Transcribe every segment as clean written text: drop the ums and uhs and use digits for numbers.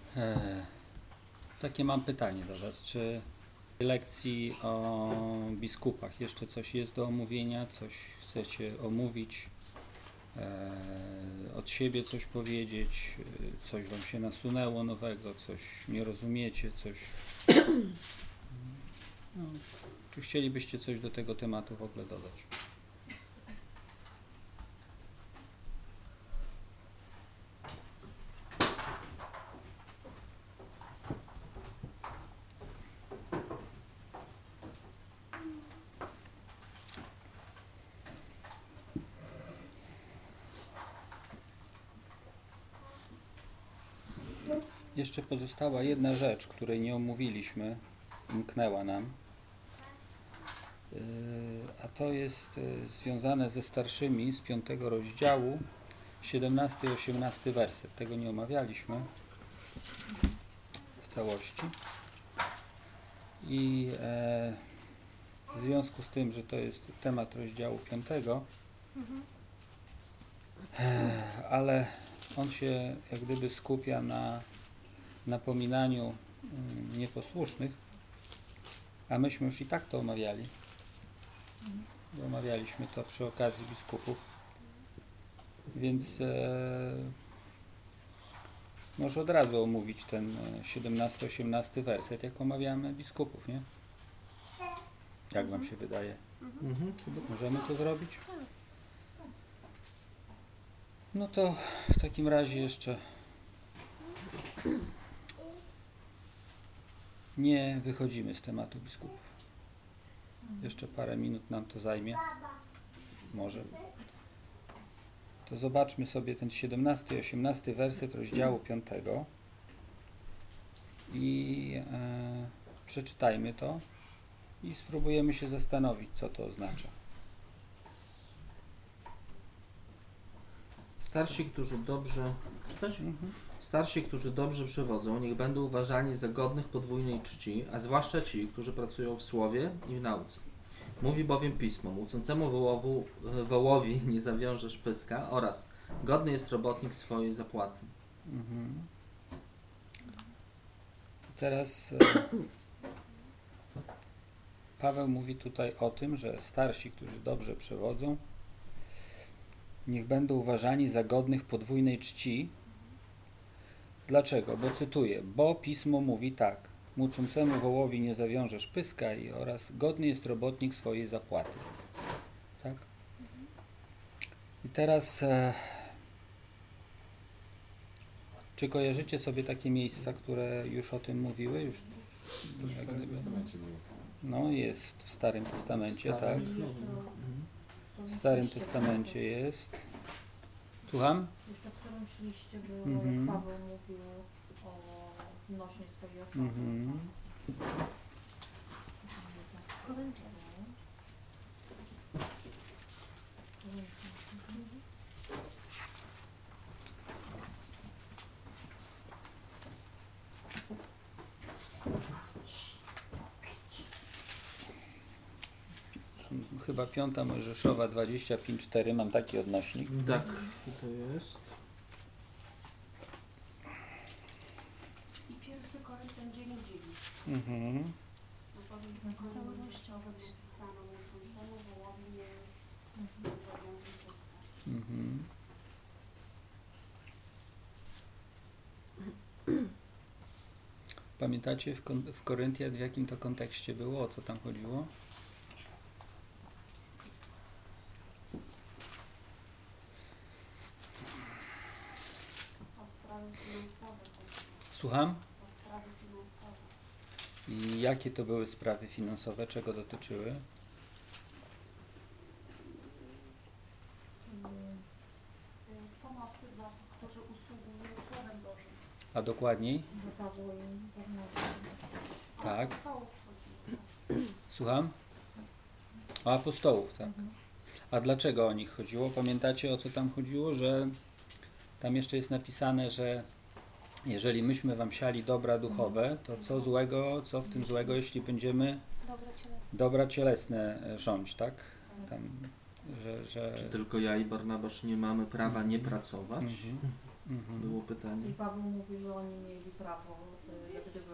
Takie mam pytanie do Was. Czy w lekcji o biskupach jeszcze coś jest do omówienia? Coś chcecie omówić? Od siebie coś powiedzieć? Coś Wam się nasunęło nowego? Coś nie rozumiecie? Coś... No, czy chcielibyście coś do tego tematu w ogóle dodać? Jeszcze pozostała jedna rzecz, której nie omówiliśmy, umknęła nam, a to jest związane ze starszymi z 5 rozdziału, 17 i 18 werset. Tego nie omawialiśmy w całości. I w związku z tym, że to jest temat rozdziału 5, ale on się jak gdyby skupia na napominaniu nieposłusznych, a myśmy już i tak to omawiali. Omawialiśmy to przy okazji biskupów. Więc może od razu omówić ten 17-18 werset, jak omawiamy biskupów, nie? Jak Wam się wydaje? Możemy to zrobić? No to w takim razie jeszcze nie wychodzimy z tematu biskupów. Jeszcze parę minut nam to zajmie. Może. To zobaczmy sobie ten 17 i 18 werset rozdziału 5 i przeczytajmy to i spróbujemy się zastanowić, co to oznacza. Starsi, którzy dobrze przewodzą, niech będą uważani za godnych podwójnej czci, a zwłaszcza ci, którzy pracują w słowie i w nauce. Mówi bowiem Pismo, młócącemu wołowi nie zawiążesz pyska oraz godny jest robotnik swojej zapłaty. Teraz Paweł mówi tutaj o tym, że starsi, którzy dobrze przewodzą, niech będą uważani za godnych podwójnej czci. Dlaczego? Bo cytuję, bo Pismo mówi tak, młócącemu wołowi nie zawiążesz pyska oraz godny jest robotnik swojej zapłaty. Tak? I teraz czy kojarzycie sobie takie miejsca, które już o tym mówiły? Już Coś w Starym Testamencie było. no jest w Starym Testamencie, tak? W W Starym Testamencie jest. Słucham? Jeszcze w którymś liście było, Mhm. Paweł mówił o nośnie swojej osoby. Mhm. Chyba 5 Mojżeszowa 25:4, mam taki odnośnik. Tak, to jest. I 1 Koryntian 9:9. Mhm. No powiem, że całościowo napisano, młócącemu wołowi nie zawiąże pyska. Mhm. Pamiętacie w Koryntiach, w jakim to kontekście było? O co tam chodziło? O sprawy finansowe. Słucham? O sprawy finansowe. I jakie to były sprawy finansowe? Czego dotyczyły? Pomocy dla tych, którzy usługują Słowem Bożym. A dokładniej? Bo Paweł im Barnabas. Tak. Apostołów chodzi. Słucham? O apostołów, tak. A dlaczego o nich chodziło? Pamiętacie, o co tam chodziło? Że tam jeszcze jest napisane, że jeżeli myśmy wam siali dobra duchowe, to co złego, co w tym złego, jeśli będziemy Dobre cielesne. dobra cielesne rządź, tak? Tam że Czy tylko ja i Barnabasz nie mamy prawa nie pracować? Było I pytanie. Paweł mówi, że oni mieli prawo, jak gdyby,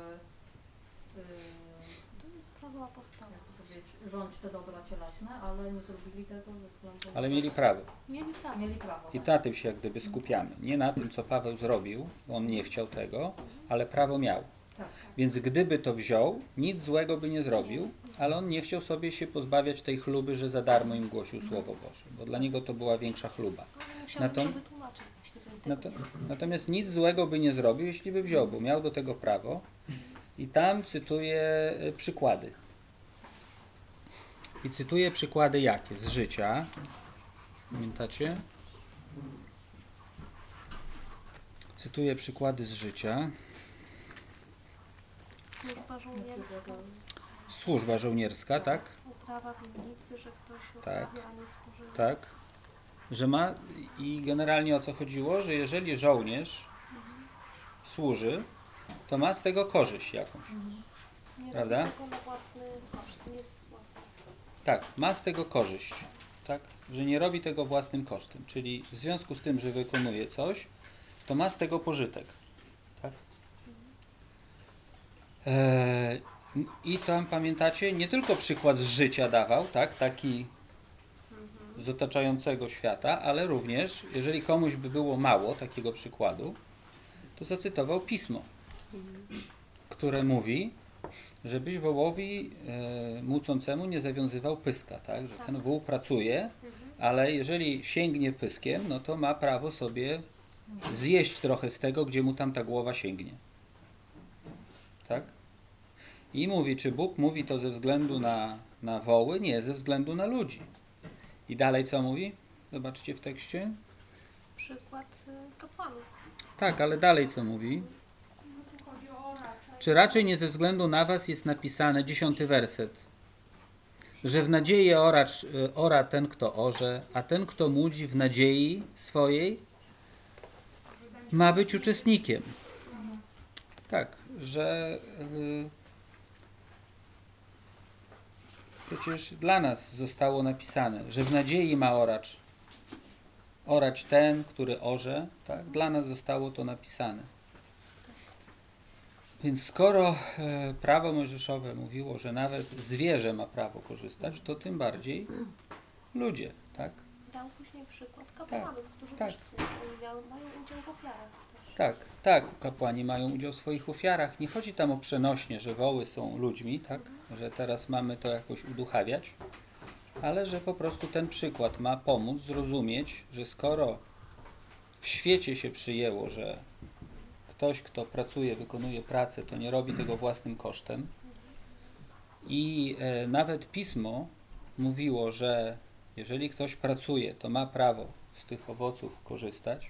To jest prawo apostoła. jak to powiedzieć, rządzić te dobra cieleśne, ale nie zrobili tego ze względu na... ale mieli prawo. Mieli prawo. Mieli prawo, I tak. na tym się jak gdyby skupiamy. Nie na tym, co Paweł zrobił, on nie chciał tego, ale prawo miał. Tak. Więc gdyby to wziął, nic złego by nie zrobił, ale on nie chciał sobie się pozbawiać tej chluby, że za darmo im głosił Słowo Boże, bo dla niego to była większa chluba. Ale musiałbym Natom- to wytłumaczyć właśnie ten tekst. Natomiast nic złego by nie zrobił, jeśli by wziął, bo miał do tego prawo. I tam cytuję przykłady. I cytuję przykłady jakie? Z życia. Pamiętacie? Cytuję przykłady z życia. Służba żołnierska, Służba żołnierska, tak? uprawa winnicy, że ktoś Tak. uprawia, a nie spożywa. Tak. Że ma i generalnie o co chodziło, że jeżeli żołnierz służy, to ma z tego korzyść jakąś. Nie Prawda? robi tego na własny koszt, nie z własnego. Tak, ma z tego korzyść, tak? Że nie robi tego własnym kosztem, czyli w związku z tym, że wykonuje coś, to ma z tego pożytek, tak? I tam pamiętacie, nie tylko przykład z życia dawał, tak? Taki z otaczającego świata, ale również, jeżeli komuś by było mało takiego przykładu, to zacytował pismo, które mówi, żebyś wołowi mucącemu nie zawiązywał pyska, tak? Że ten wół pracuje, ale jeżeli sięgnie pyskiem, no to ma prawo sobie zjeść trochę z tego, gdzie mu tam ta głowa sięgnie. Tak? I mówi, czy Bóg mówi to ze względu na woły? Nie, ze względu na ludzi. I dalej co mówi? Zobaczcie w tekście. Przykład kapłanów. Tak, ale dalej co mówi? No tu chodzi o raczej. Czy raczej nie ze względu na was jest napisane, 10 werset, że w nadziei ora ten, kto orze, a ten, kto młodzi w nadziei swojej, ma być uczestnikiem. Tak, że przecież dla nas zostało napisane, że w nadziei ma orać ten, który orze, tak? Dla nas zostało to napisane. Więc skoro prawo mojżeszowe mówiło, że nawet zwierzę ma prawo korzystać, to tym bardziej ludzie, tak? Dał później przykład kapłanów, którzy tak. też służą i mają udział w ofiarach też. Tak, kapłani mają udział w swoich ofiarach. Nie chodzi tam o przenośnie, że woły są ludźmi, tak? Że teraz mamy to jakoś uduchawiać, ale że po prostu ten przykład ma pomóc zrozumieć, że skoro w świecie się przyjęło, że ktoś, kto pracuje, wykonuje pracę, to nie robi tego własnym kosztem i nawet Pismo mówiło, że jeżeli ktoś pracuje, to ma prawo z tych owoców korzystać.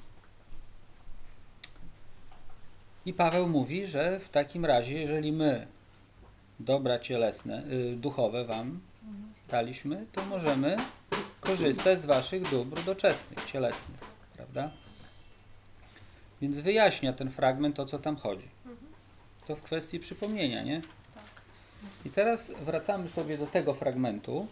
I Paweł mówi, że w takim razie, jeżeli my dobra cielesne, duchowe wam daliśmy, to możemy korzystać z waszych dóbr doczesnych, cielesnych, prawda? Więc wyjaśnia ten fragment, o co tam chodzi. To w kwestii przypomnienia, nie? I teraz wracamy sobie do tego fragmentu.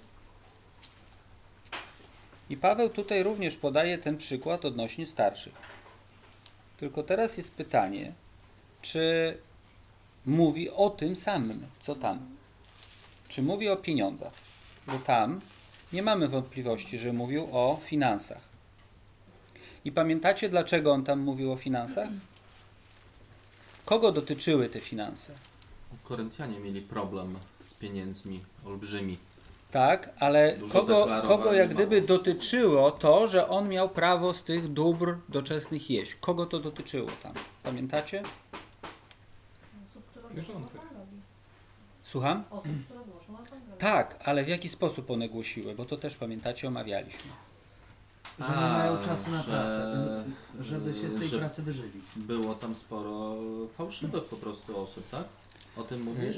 I Paweł tutaj również podaje ten przykład odnośnie starszych. Tylko teraz jest pytanie, czy mówi o tym samym, co tam? Czy mówi o pieniądzach? Bo tam nie mamy wątpliwości, że mówił o finansach. I pamiętacie, dlaczego on tam mówił o finansach? Kogo dotyczyły te finanse? Koryntianie mieli problem z pieniędzmi olbrzymi. Tak, ale Dużo kogo deklarowali, jak gdyby mało. dotyczyło to, że on miał prawo z tych dóbr doczesnych jeść? Kogo to dotyczyło tam? Pamiętacie? Osób, które Wierzących. głoszą Ewangelię. Słucham? Osób, które głoszą Ewangelię. Tak, ale w jaki sposób one głosiły? Bo to też pamiętacie, omawialiśmy. Że nie mają czasu na pracę, że- żeby się z tej że- pracy wyżyli. Było tam sporo fałszywych po prostu osób, tak? O tym mówisz?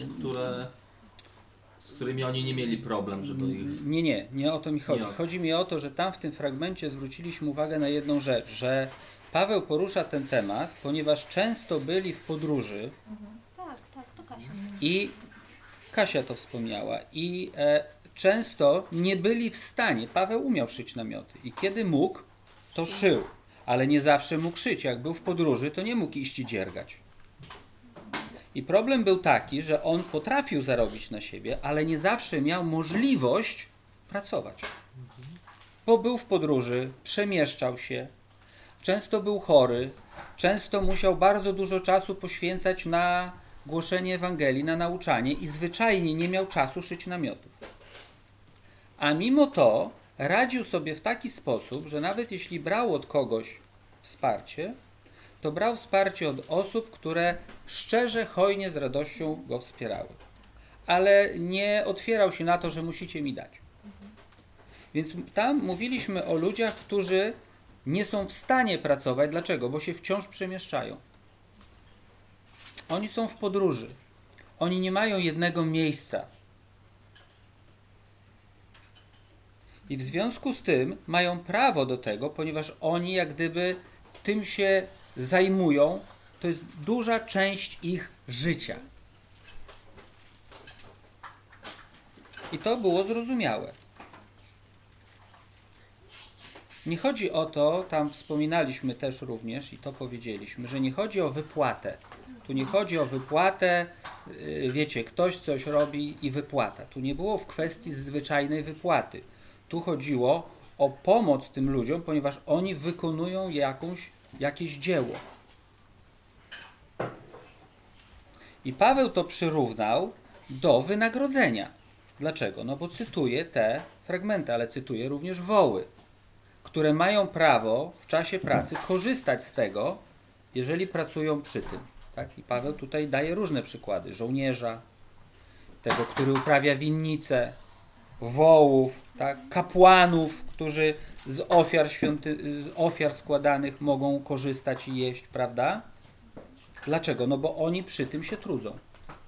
Z którymi oni nie mieli problem, żeby ich... Nie o to mi chodzi. Nie o to. Chodzi mi o to, że tam w tym fragmencie zwróciliśmy uwagę na jedną rzecz, że Paweł porusza ten temat, ponieważ często byli w podróży Tak, to Kasia. i Kasia to wspomniała i często nie byli w stanie, Paweł umiał szyć namioty i kiedy mógł, to szył, ale nie zawsze mógł szyć. Jak był w podróży, to nie mógł iść i dziergać. I problem był taki, że on potrafił zarobić na siebie, ale nie zawsze miał możliwość pracować. Bo był w podróży, przemieszczał się, często był chory, często musiał bardzo dużo czasu poświęcać na głoszenie Ewangelii, na nauczanie i zwyczajnie nie miał czasu szyć namiotów. A mimo to radził sobie w taki sposób, że nawet jeśli brał od kogoś wsparcie, to brał wsparcie od osób, które szczerze, hojnie, z radością go wspierały. Ale nie otwierał się na to, że musicie mi dać. Więc tam mówiliśmy o ludziach, którzy nie są w stanie pracować. Dlaczego? Bo się wciąż przemieszczają. Oni są w podróży. Oni nie mają jednego miejsca. I w związku z tym mają prawo do tego, ponieważ oni jak gdyby tym się zajmują. To jest duża część ich życia. I to było zrozumiałe. Nie chodzi o to, tam wspominaliśmy też również i to powiedzieliśmy, że nie chodzi o wypłatę. Tu nie chodzi o wypłatę, wiecie, ktoś coś robi i wypłata. Tu nie było w kwestii zwyczajnej wypłaty. Tu chodziło o pomoc tym ludziom, ponieważ oni wykonują jakieś dzieło. I Paweł to przyrównał do wynagrodzenia. Dlaczego? No bo cytuję te fragmenty, ale cytuję również woły, które mają prawo w czasie pracy korzystać z tego, jeżeli pracują przy tym. Tak? I Paweł tutaj daje różne przykłady. Żołnierza, tego, który uprawia winnicę, wołów, tak? Kapłanów, którzy z ofiar składanych mogą korzystać i jeść, prawda? Dlaczego? No bo oni przy tym się trudzą.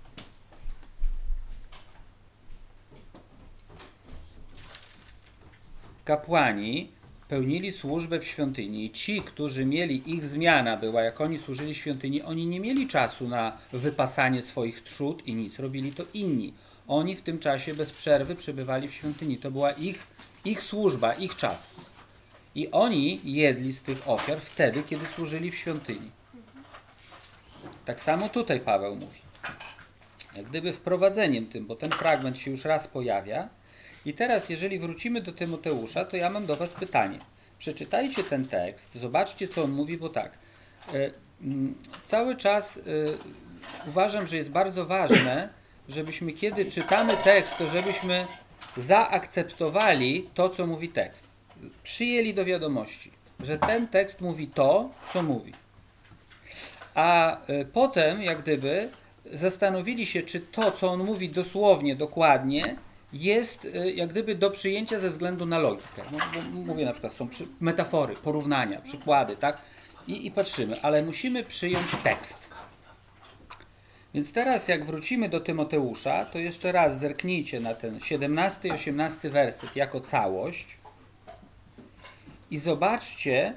Kapłani pełnili służbę w świątyni i ci, którzy mieli, ich zmiana była, jak oni służyli świątyni, oni nie mieli czasu na wypasanie swoich trzód i nic. Robili to inni. Oni w tym czasie bez przerwy przebywali w świątyni. To była ich służba, ich czas. I oni jedli z tych ofiar wtedy, kiedy służyli w świątyni. Tak samo tutaj Paweł mówi. Jak gdyby wprowadzeniem tym, bo ten fragment się już raz pojawia. I teraz, jeżeli wrócimy do Tymoteusza, to ja mam do was pytanie. Przeczytajcie ten tekst, zobaczcie, co on mówi, bo tak. Cały czas uważam, że jest bardzo ważne, żebyśmy, kiedy czytamy tekst, to żebyśmy zaakceptowali to, co mówi tekst. Przyjęli do wiadomości, że ten tekst mówi to, co mówi. A potem, jak gdyby, zastanowili się, czy to, co on mówi dosłownie, dokładnie, jest jak gdyby do przyjęcia ze względu na logikę. No, mówię na przykład, są metafory, porównania, przykłady, tak? I patrzymy, ale musimy przyjąć tekst. Więc teraz jak wrócimy do Tymoteusza, to jeszcze raz zerknijcie na ten 17 i 18 werset jako całość i zobaczcie,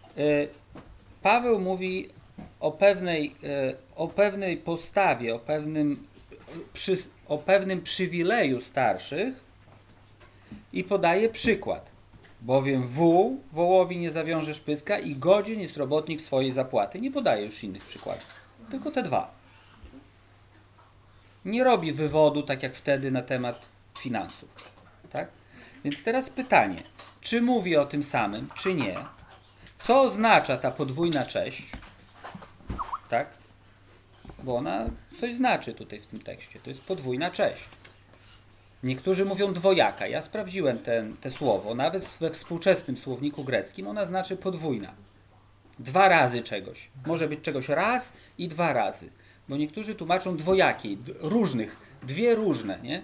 Paweł mówi o pewnej postawie, o pewnym przywileju starszych i podaje przykład. Bowiem wołowi nie zawiążesz pyska i godzien jest robotnik swojej zapłaty. Nie podaje już innych przykładów, tylko te dwa. Nie robi wywodu, tak jak wtedy, na temat finansów. Tak? Więc teraz pytanie, czy mówi o tym samym, czy nie? Co oznacza ta podwójna cześć? Tak? Bo ona coś znaczy tutaj w tym tekście. To jest podwójna cześć. Niektórzy mówią dwojaka. Ja sprawdziłem te słowo. Nawet we współczesnym słowniku greckim ona znaczy podwójna. 2 razy czegoś. Może być czegoś raz i 2 razy. Bo niektórzy tłumaczą dwojakiej, różnych, 2 różne, nie?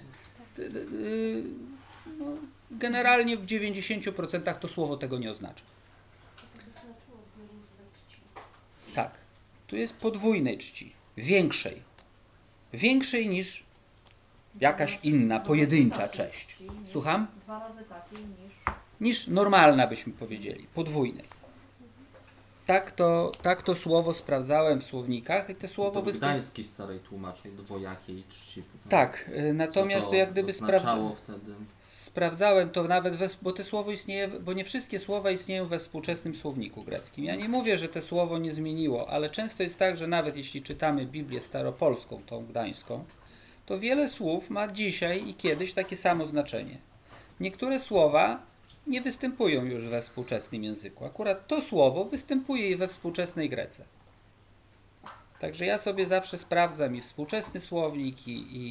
No, generalnie w 90% to słowo tego nie oznacza. Tak. Tu jest podwójnej czci. Większej niż jakaś inna, pojedyncza cześć. Słucham? 2 razy takiej niż... Niż normalna, byśmy powiedzieli. Podwójnej. tak to słowo sprawdzałem w słownikach i to słowo To Gdański Starej tłumaczył dwojakiej czci. Tak, natomiast to jak gdyby oznaczało wtedy. sprawdzałem to nawet, bo to słowo istnieje, bo nie wszystkie słowa istnieją we współczesnym słowniku greckim. Ja nie mówię, że to słowo nie zmieniło, ale często jest tak, że nawet jeśli czytamy Biblię staropolską, tą gdańską, to wiele słów ma dzisiaj i kiedyś takie samo znaczenie. Niektóre słowa nie występują już we współczesnym języku. Akurat to słowo występuje i we współczesnej Grece. Także ja sobie zawsze sprawdzam i współczesny słownik,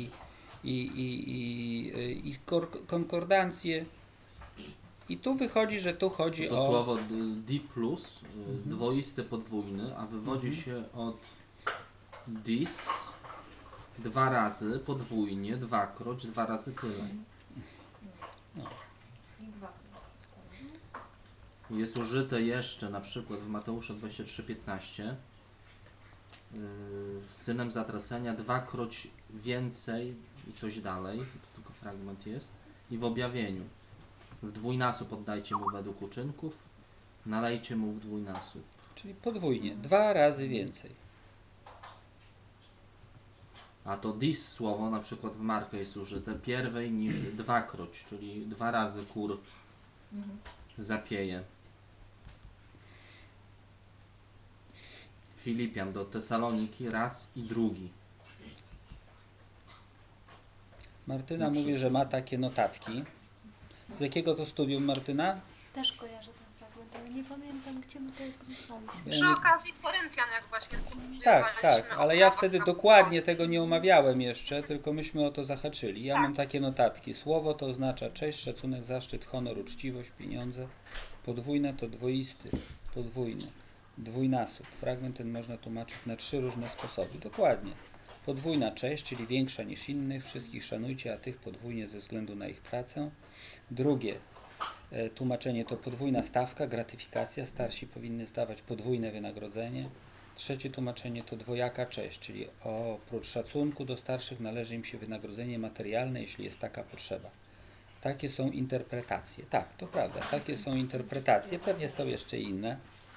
i konkordancję. I tu wychodzi, że tu chodzi To o... słowo di plus, dwoisty, podwójny, a wywodzi się od dis, dwa razy, podwójnie, dwakroć, dwa razy tyle. I dwa. Jest użyte jeszcze na przykład w Mateusza 23:15 synem zatracenia dwakroć więcej i coś dalej, to tylko fragment jest, i w objawieniu w dwójnasób oddajcie mu według uczynków, nalejcie mu w dwójnasób. Czyli podwójnie, 2 razy więcej. A to dis słowo na przykład w Marka jest użyte pierwej niż dwakroć, czyli 2 razy kur zapieje. Filipian do Tesaloniki raz i drugi. Martyna mówi, że ma takie notatki. Z jakiego to studium, Martyna? Też kojarzę ten fragment, ale nie pamiętam, gdzie my to pisaliśmy. Ja Przy nie- okazji Koryntian, jak właśnie Tak, studiowaliśmy ale o ja prawach wtedy na dokładnie Polsce. tego nie omawiałem jeszcze, tylko myśmy o to zahaczyli. Ja mam takie notatki. Słowo to oznacza cześć, szacunek, zaszczyt, honor, uczciwość, pieniądze. Podwójne to dwoisty, podwójny, dwójnasób. Fragment ten można tłumaczyć na 3 różne sposoby. Dokładnie. Podwójna cześć, czyli większa niż innych. Wszystkich szanujcie, a tych podwójnie ze względu na ich pracę. Drugie tłumaczenie to podwójna stawka, gratyfikacja. Starsi powinny zdawać podwójne wynagrodzenie. Trzecie tłumaczenie to dwojaka cześć, czyli oprócz szacunku do starszych należy im się wynagrodzenie materialne, jeśli jest taka potrzeba. Takie są interpretacje. Tak, to prawda, takie są interpretacje. Pewnie są jeszcze inne.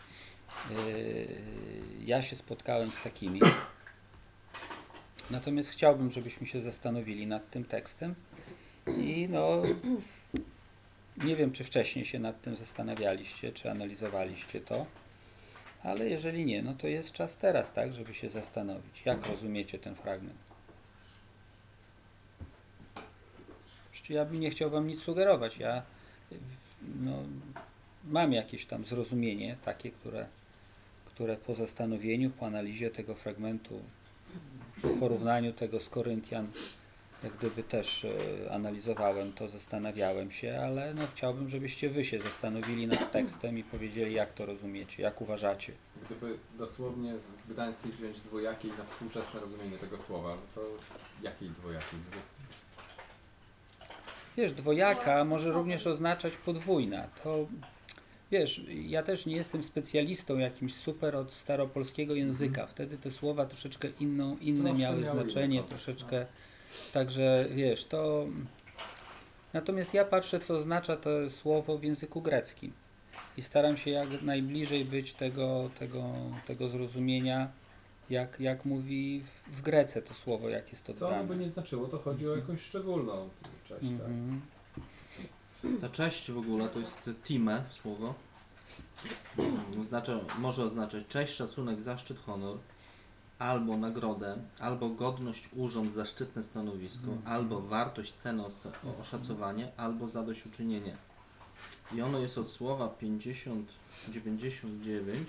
Ja się spotkałem z takimi. Natomiast chciałbym, żebyśmy się zastanowili nad tym tekstem i nie wiem, czy wcześniej się nad tym zastanawialiście, czy analizowaliście to, ale jeżeli nie, no to jest czas teraz, tak, żeby się zastanowić. Jak rozumiecie ten fragment? Oczywiście ja bym nie chciał wam nic sugerować. Ja mam jakieś tam zrozumienie takie, które po zastanowieniu, po analizie tego fragmentu, po porównaniu tego z Koryntian, jak gdyby też analizowałem to, zastanawiałem się, ale chciałbym, żebyście wy się zastanowili nad tekstem i powiedzieli, jak to rozumiecie, jak uważacie. Gdyby dosłownie z Gdańskiej wziąć dwojakiej na współczesne rozumienie tego słowa, to jakiej dwojakiej? Wiesz, dwojaka może również oznaczać podwójna. To, wiesz, ja też nie jestem specjalistą jakimś super od staropolskiego języka. Wtedy te słowa troszeczkę inne miały znaczenie, troszeczkę. Także, wiesz, to... Natomiast ja patrzę, co oznacza to słowo w języku greckim. I staram się jak najbliżej być tego zrozumienia, jak mówi w Grece to słowo, jak jest to Co ono by dodane. nie znaczyło, to chodzi o jakąś szczególną cześć, tak? Mhm. Ta cześć w ogóle to jest time słowo. Może oznaczać cześć, szacunek, zaszczyt, honor, albo nagrodę, albo godność, urząd, zaszczytne stanowisko, albo wartość, cenę, oszacowanie, albo zadośćuczynienie. I ono jest od słowa 99,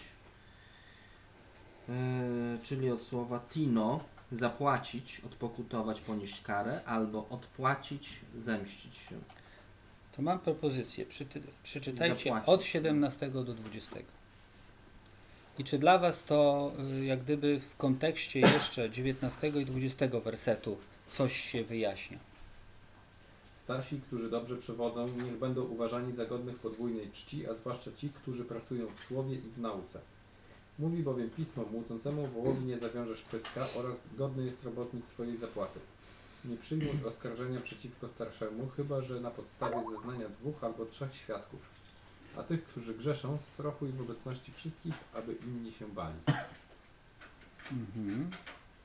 czyli od słowa tino, zapłacić, odpokutować, ponieść karę, albo odpłacić, zemścić się. To mam propozycję. Przeczytajcie Zapłacić. od 17 do 20. I czy dla was to jak gdyby w kontekście jeszcze 19 i 20 wersetu coś się wyjaśnia? Starsi, którzy dobrze przewodzą, niech będą uważani za godnych podwójnej czci, a zwłaszcza ci, którzy pracują w słowie i w nauce. Mówi bowiem Pismo, młócącemu wołowi nie zawiążesz pyska oraz godny jest robotnik swojej zapłaty. Nie przyjmuj oskarżenia przeciwko starszemu, chyba że na podstawie zeznania 2 albo 3 świadków. a tych, którzy grzeszą, strofuj w obecności wszystkich, aby inni się bali. Mhm.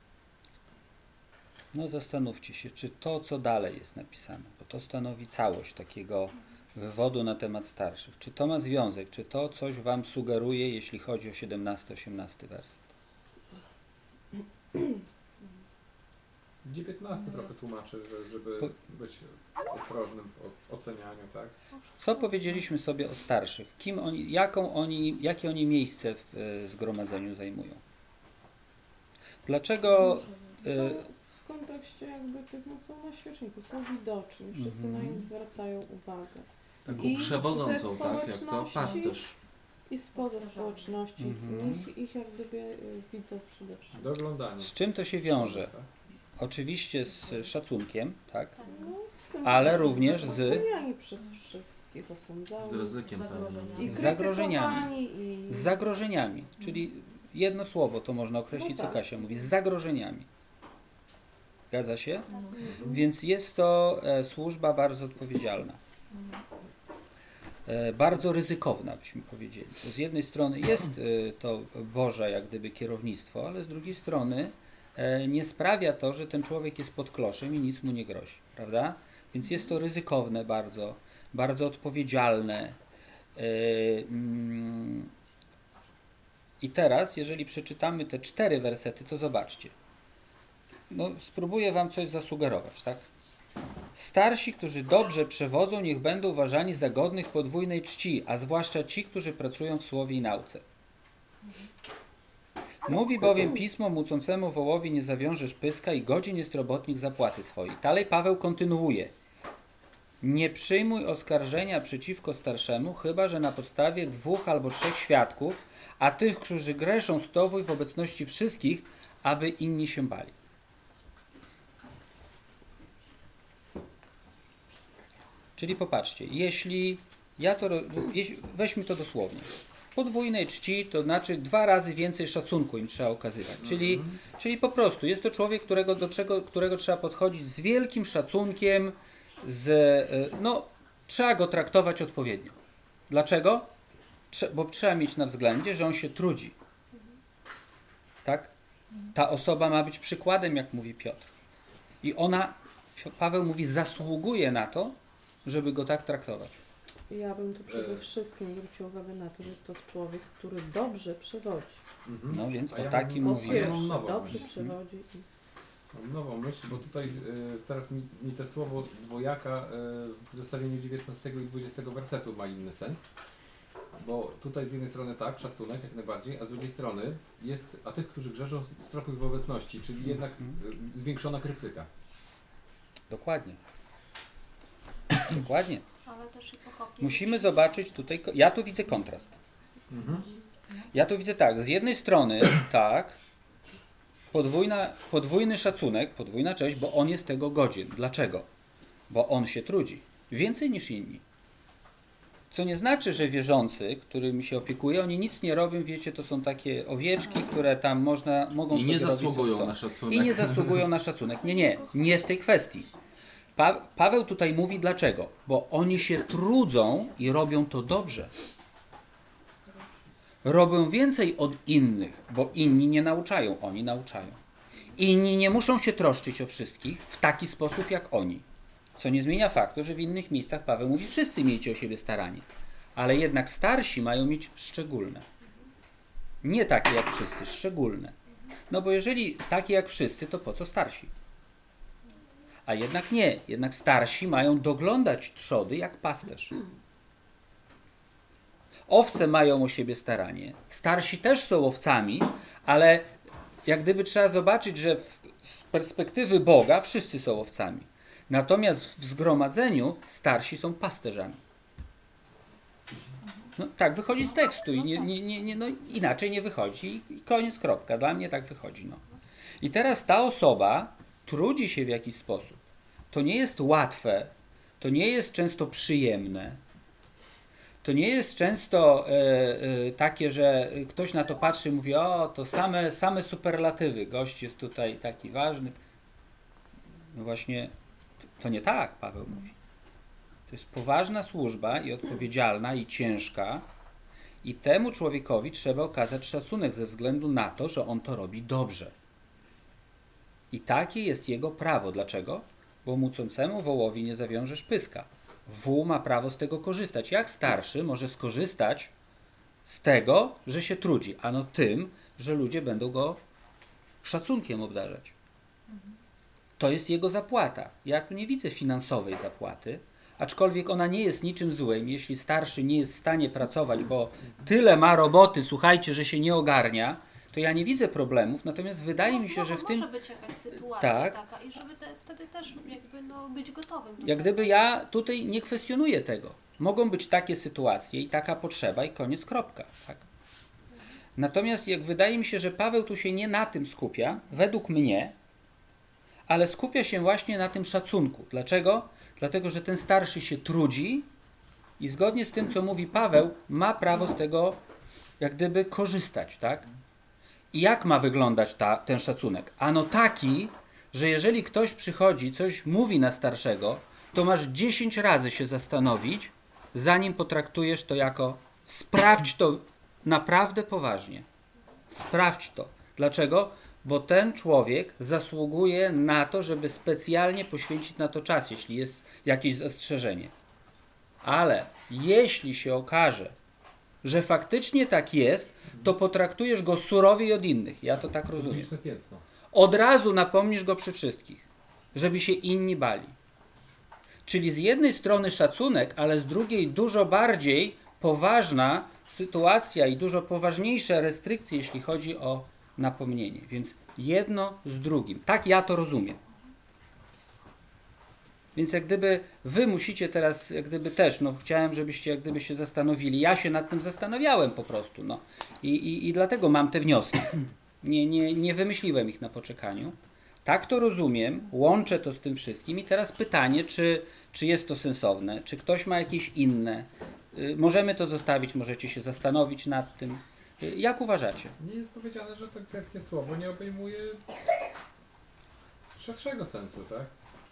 No zastanówcie się, czy to, co dalej jest napisane, bo to stanowi całość takiego wywodu na temat starszych. Czy to ma związek, czy to coś Wam sugeruje, jeśli chodzi o 17-18 werset? 19 trochę tłumaczy, żeby być ostrożnym w ocenianiu, tak? Co powiedzieliśmy sobie o starszych? Kim oni, jakie oni miejsce w zgromadzeniu zajmują? Dlaczego... W kontekście jakby tych, no są na świeczniku, są widoczni, wszyscy na nich zwracają uwagę. Taką I przewodzącą, ze tak? Jak to społeczności pasterz. I spoza społeczności, Mhm. ich jak gdyby widzą przede wszystkim. Do oglądania. Z czym to się wiąże? Tak? Oczywiście z szacunkiem, tak? No, z tym, Ale że również są z- oceniani przez wszystkich, osądzani. Z ryzykiem pewnym. I z zagrożeniami. krytykowani, i Z zagrożeniami, czyli jedno słowo to można określić, No co tak. Kasia mówi, z zagrożeniami. Zgadza się? Więc jest to służba bardzo odpowiedzialna. Bardzo ryzykowna, byśmy powiedzieli. Bo z jednej strony jest to Boże jak gdyby kierownictwo, ale z drugiej strony nie sprawia to, że ten człowiek jest pod kloszem i nic mu nie grozi, prawda? Więc jest to ryzykowne bardzo, bardzo odpowiedzialne. I teraz, jeżeli przeczytamy te 4 wersety, to zobaczcie. No, spróbuję Wam coś zasugerować, tak? Starsi, którzy dobrze przewodzą, niech będą uważani za godnych podwójnej czci, a zwłaszcza ci, którzy pracują w słowie i nauce. Mówi bowiem Pismo, mucącemu wołowi nie zawiążesz pyska i godzin jest robotnik zapłaty swojej. Dalej Paweł kontynuuje. Nie przyjmuj oskarżenia przeciwko starszemu, chyba że na podstawie 2 albo 3 świadków, a tych, którzy grzeszą, stowuj w obecności wszystkich, aby inni się bali. Czyli popatrzcie, weźmy to dosłownie. Podwójnej czci to znaczy 2 razy więcej szacunku im trzeba okazywać. Czyli po prostu jest to człowiek, którego trzeba podchodzić z wielkim szacunkiem, trzeba go traktować odpowiednio. Dlaczego? Bo trzeba mieć na względzie, że on się trudzi. Tak? Ta osoba ma być przykładem, jak mówi Piotr. I Paweł mówi, zasługuje na to, żeby go tak traktować. ja bym tu przede wszystkim zwróciła uwagę na to, że jest to człowiek, który dobrze przewodzi. No więc A o ja takim mam- Po mówimy. mam pierwsze, nową dobrze myśl. przewodzi. Mam nową myśl, bo tutaj teraz mi to słowo dwojaka w zestawieniu 19 i 20 wersetu ma inny sens. Bo tutaj z jednej strony tak, szacunek jak najbardziej, a z drugiej strony jest, a tych, którzy grzeszą, strofuj w obecności, czyli jednak zwiększona krytyka. Dokładnie. Dokładnie. Ale też i pochopnie. Musimy zobaczyć tutaj, ja tu widzę kontrast. Ja tu widzę tak, z jednej strony tak, podwójny szacunek, podwójna cześć, bo on jest tego godzien. Dlaczego? Bo on się trudzi. Więcej niż inni. Co nie znaczy, że wierzący, którymi się opiekuje, oni nic nie robią, wiecie, to są takie owieczki, które tam mogą I sobie nie robić co zasługują chcą. na szacunek. I nie zasługują na szacunek. Nie w tej kwestii. Paweł tutaj mówi dlaczego? Bo oni się trudzą i robią to dobrze. Robią więcej od innych, bo inni nie nauczają, oni nauczają. Inni nie muszą się troszczyć o wszystkich w taki sposób jak oni. Co nie zmienia faktu, że w innych miejscach Paweł mówi, wszyscy miejcie o siebie staranie. Ale jednak starsi mają mieć szczególne. Nie takie jak wszyscy, szczególne. No bo jeżeli takie jak wszyscy, to po co starsi? A jednak nie. Jednak starsi mają doglądać trzody jak pasterz. Owce mają o siebie staranie. Starsi też są owcami, ale jak gdyby trzeba zobaczyć, że z perspektywy Boga wszyscy są owcami. Natomiast w zgromadzeniu starsi są pasterzami. No, tak wychodzi z tekstu i inaczej nie wychodzi i koniec, kropka. Dla mnie tak wychodzi. No. I teraz ta osoba trudzi się w jakiś sposób. To nie jest łatwe, to nie jest często przyjemne. To nie jest często takie, że ktoś na to patrzy i mówi, o, to same superlatywy, gość jest tutaj taki ważny. No właśnie, to nie tak, Paweł mówi. To jest poważna służba i odpowiedzialna i ciężka i temu człowiekowi trzeba okazać szacunek ze względu na to, że on to robi dobrze. I takie jest jego prawo. Dlaczego? Bo mucącemu wołowi nie zawiążesz pyska. Wół ma prawo z tego korzystać. Jak starszy może skorzystać z tego, że się trudzi? Ano tym, że ludzie będą go szacunkiem obdarzać. To jest jego zapłata. Ja tu nie widzę finansowej zapłaty, aczkolwiek ona nie jest niczym złym. Jeśli starszy nie jest w stanie pracować, bo tyle ma roboty, słuchajcie, że się nie ogarnia, to ja nie widzę problemów, natomiast wydaje mi się, że w tym... Może być jakaś sytuacja Tak. taka i żeby wtedy też jakby być gotowym. do Jak tego. gdyby ja tutaj nie kwestionuję tego. Mogą być takie sytuacje i taka potrzeba i koniec, kropka. Tak? Natomiast jak wydaje mi się, że Paweł tu się nie na tym skupia, według mnie, ale skupia się właśnie na tym szacunku. Dlaczego? Dlatego, że ten starszy się trudzi i zgodnie z tym, co mówi Paweł, ma prawo z tego jak gdyby korzystać, tak? I jak ma wyglądać ten szacunek? Ano taki, że jeżeli ktoś przychodzi, coś mówi na starszego, to masz 10 razy się zastanowić, zanim potraktujesz to jako sprawdź to naprawdę poważnie. Sprawdź to. Dlaczego? Bo ten człowiek zasługuje na to, żeby specjalnie poświęcić na to czas, jeśli jest jakieś zastrzeżenie. Ale jeśli się okaże, że faktycznie tak jest, to potraktujesz go surowiej od innych. Ja to tak rozumiem. Publiczne piętno. Od razu napomnisz go przy wszystkich, żeby się inni bali. Czyli z jednej strony szacunek, ale z drugiej dużo bardziej poważna sytuacja i dużo poważniejsze restrykcje, jeśli chodzi o napomnienie. Więc jedno z drugim. Tak ja to rozumiem. Więc jak gdyby wy musicie teraz, jak gdyby też, chciałem, żebyście jak gdyby się zastanowili. Ja się nad tym zastanawiałem po prostu, I dlatego mam te wnioski. Nie wymyśliłem ich na poczekaniu. Tak to rozumiem, łączę to z tym wszystkim i teraz pytanie, czy jest to sensowne, czy ktoś ma jakieś inne. Możemy to zostawić, możecie się zastanowić nad tym. Jak uważacie? Nie jest powiedziane, że to greckie słowo nie obejmuje szerszego sensu, tak?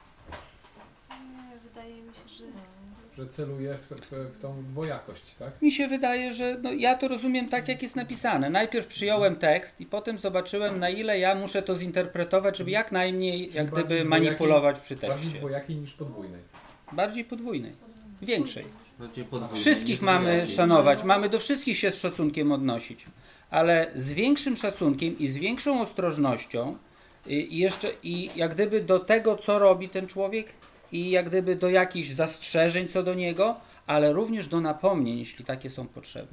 Nie, wydaje mi się, że Że celuje w tą dwojakość, tak? Mi się wydaje, że ja to rozumiem tak, jak jest napisane. Najpierw przyjąłem tekst i potem zobaczyłem, na ile ja muszę to zinterpretować, żeby jak najmniej jak gdyby bardziej manipulować przy Bardziej tekście. dwojakiej niż podwójnej. Bardziej podwójnej. Większej. Bardziej podwójnie Wszystkich niż mamy dwojakiej. szanować, mamy do wszystkich się z szacunkiem odnosić, ale z większym szacunkiem i z większą ostrożnością i jak gdyby do tego, co robi ten człowiek i jak gdyby do jakichś zastrzeżeń co do niego, ale również do napomnień, jeśli takie są potrzebne.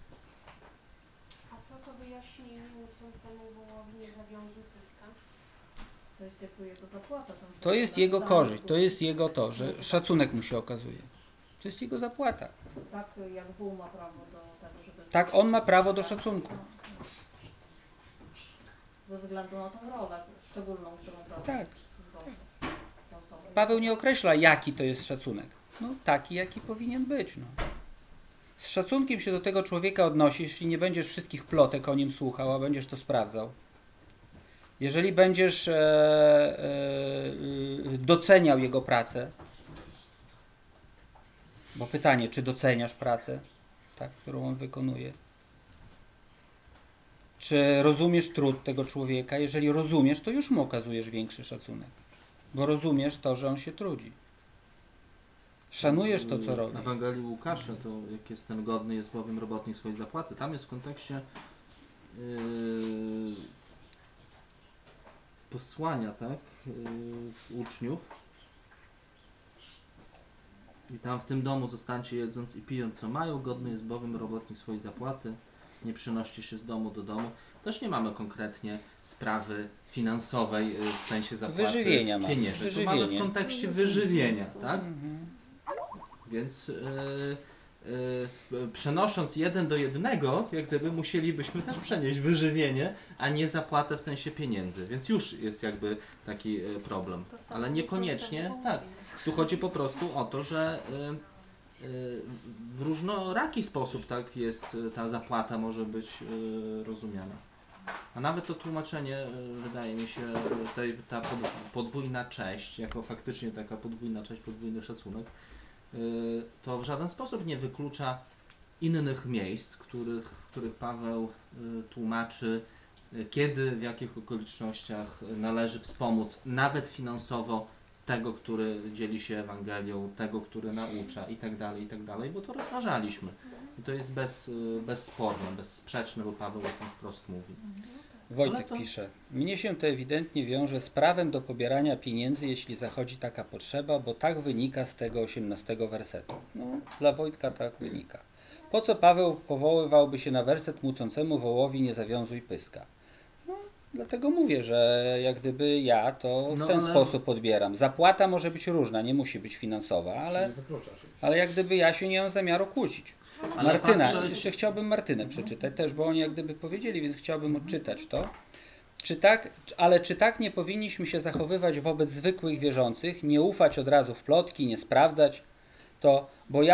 A co to wyjaśnienie mucącemu wołowi nie zawiązuj pyska? To jest jakby jego zapłata. Tam, że To jest za- jego za- korzyść, to jest jego to, że szacunek mu się okazuje. To jest jego zapłata. Tak jak wół ma prawo do tego, żeby... Tak, on ma prawo do szacunku. Ze względu na tą rolę szczególną, którą pełni. Tak. w domu. Tą osobę. Paweł nie określa, jaki to jest szacunek. Taki, jaki powinien być. Z szacunkiem się do tego człowieka odnosisz, jeśli nie będziesz wszystkich plotek o nim słuchał, a będziesz to sprawdzał. Jeżeli będziesz doceniał jego pracę, bo pytanie, czy doceniasz pracę, tak, którą on wykonuje? Czy rozumiesz trud tego człowieka? Jeżeli rozumiesz, to już mu okazujesz większy szacunek. Bo rozumiesz to, że on się trudzi. Szanujesz to, co robi. W Ewangelii Łukasza, to jak jest ten godny, jest bowiem robotnik swojej zapłaty. Tam jest w kontekście posłania, tak, uczniów. I tam w tym domu zostańcie jedząc i pijąc co mają, godny jest bowiem robotnik swojej zapłaty. Nie przenoście się z domu do domu. Też nie mamy konkretnie sprawy finansowej w sensie zapłaty Wyżywienia mamy. pieniężnych. Tu Wyżywienie. mamy w kontekście wyżywienia, tak? Więc przenosząc 1:1, jak gdyby musielibyśmy też przenieść wyżywienie, a nie zapłatę w sensie pieniędzy. Więc już jest jakby taki problem. to samo Ale niekoniecznie, mucącemu tak. wołowi. Tu chodzi po prostu o to, że w różnoraki sposób tak jest ta zapłata może być rozumiana. A nawet to tłumaczenie, wydaje mi się, ta podwójna cześć, jako faktycznie taka podwójna cześć, podwójny szacunek, to w żaden sposób nie wyklucza innych miejsc, w których Paweł tłumaczy, kiedy, w jakich okolicznościach należy wspomóc, nawet finansowo, tego, który dzieli się Ewangelią, tego, który naucza i tak dalej, bo to rozważaliśmy. I to jest bezsporne, bezsprzeczne, bo Paweł o tym wprost mówi. Wojtek Ale to- pisze, mnie się to ewidentnie wiąże z prawem do pobierania pieniędzy, jeśli zachodzi taka potrzeba, bo tak wynika z tego 18 wersetu. No, dla Wojtka tak wynika. Po co Paweł powoływałby się na werset mucącemu wołowi nie zawiązuj pyska? No, dlatego mówię, że jak gdyby ja to No, w ten ale- sposób odbieram. Zapłata może być różna, nie musi być finansowa, Ale wykluczasz. ale jak gdyby ja się nie mam zamiaru kłócić. Ale Martyna, patrzeć- jeszcze chciałbym Martynę przeczytać też, bo oni jak gdyby powiedzieli, więc chciałbym odczytać to. Czy tak nie powinniśmy się zachowywać wobec zwykłych wierzących, nie ufać od razu w plotki, nie sprawdzać to,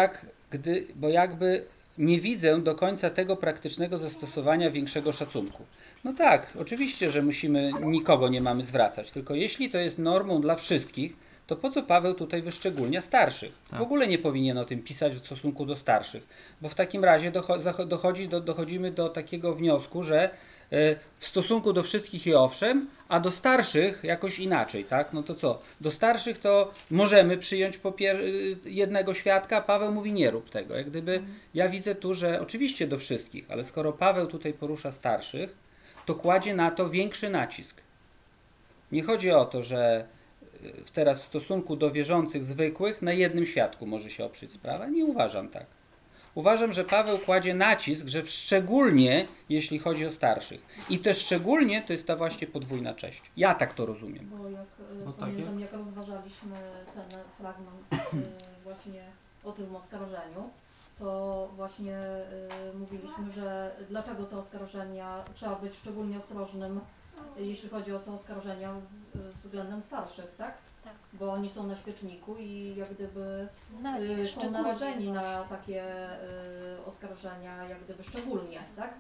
bo jakby nie widzę do końca tego praktycznego zastosowania większego szacunku. No tak, oczywiście, że nikogo nie mamy zwracać, tylko jeśli to jest normą dla wszystkich, to po co Paweł tutaj wyszczególnia starszych? Tak. W ogóle nie powinien o tym pisać w stosunku do starszych, bo w takim razie dochodzimy do takiego wniosku, że w stosunku do wszystkich i owszem, a do starszych jakoś inaczej, tak? No to co? Do starszych to możemy przyjąć jednego świadka, a Paweł mówi nie rób tego. Jak gdyby ja widzę tu, że oczywiście do wszystkich, ale skoro Paweł tutaj porusza starszych, to kładzie na to większy nacisk. Nie chodzi o to, że teraz w stosunku do wierzących zwykłych na jednym świadku może się oprzeć sprawa. Nie uważam tak. Uważam, że Paweł kładzie nacisk, że szczególnie jeśli chodzi o starszych. I też szczególnie to jest ta właśnie podwójna cześć. Ja tak to rozumiem. Bo jak No tak, pamiętam, jak rozważaliśmy ten fragment właśnie o tym oskarżeniu, to właśnie mówiliśmy, że dlaczego te oskarżenia trzeba być szczególnie ostrożnym, jeśli chodzi o te oskarżenia względem starszych, tak? Tak. Bo oni są na świeczniku i jak gdyby Na nich są szczególnie narażeni na właśnie. takie oskarżenia jak gdyby szczególnie, tak?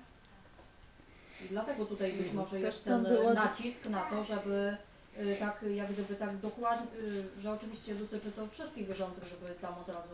I dlatego tutaj być może Też jest tam ten było- nacisk na to, żeby tak jak gdyby tak dokładnie, że oczywiście dotyczy to wszystkich wierzących, żeby tam od razu,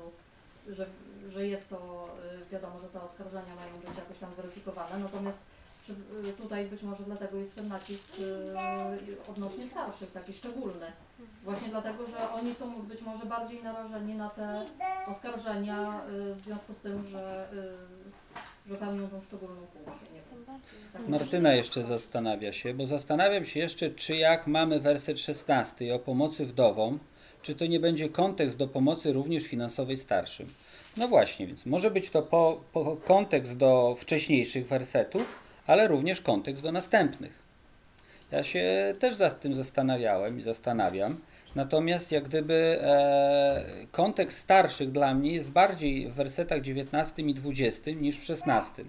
że jest to, wiadomo, że te oskarżenia mają być jakoś tam weryfikowane, natomiast tutaj być może dlatego jest ten nacisk odnośnie starszych, taki szczególny. Właśnie dlatego, że oni są być może bardziej narażeni na te oskarżenia w związku z tym, że pełnią tą szczególną funkcję. Nie wiem. Tym bardziej jest Tak. Martyna jeszcze zastanawia się, bo zastanawiam się jeszcze, czy jak mamy werset 16 o pomocy wdowom, czy to nie będzie kontekst do pomocy również finansowej starszym. No właśnie, więc może być to kontekst do wcześniejszych wersetów, ale również kontekst do następnych. Ja się też tym zastanawiałem i zastanawiam. Natomiast jak gdyby kontekst starszych dla mnie jest bardziej w wersetach 19 i 20 niż w 16.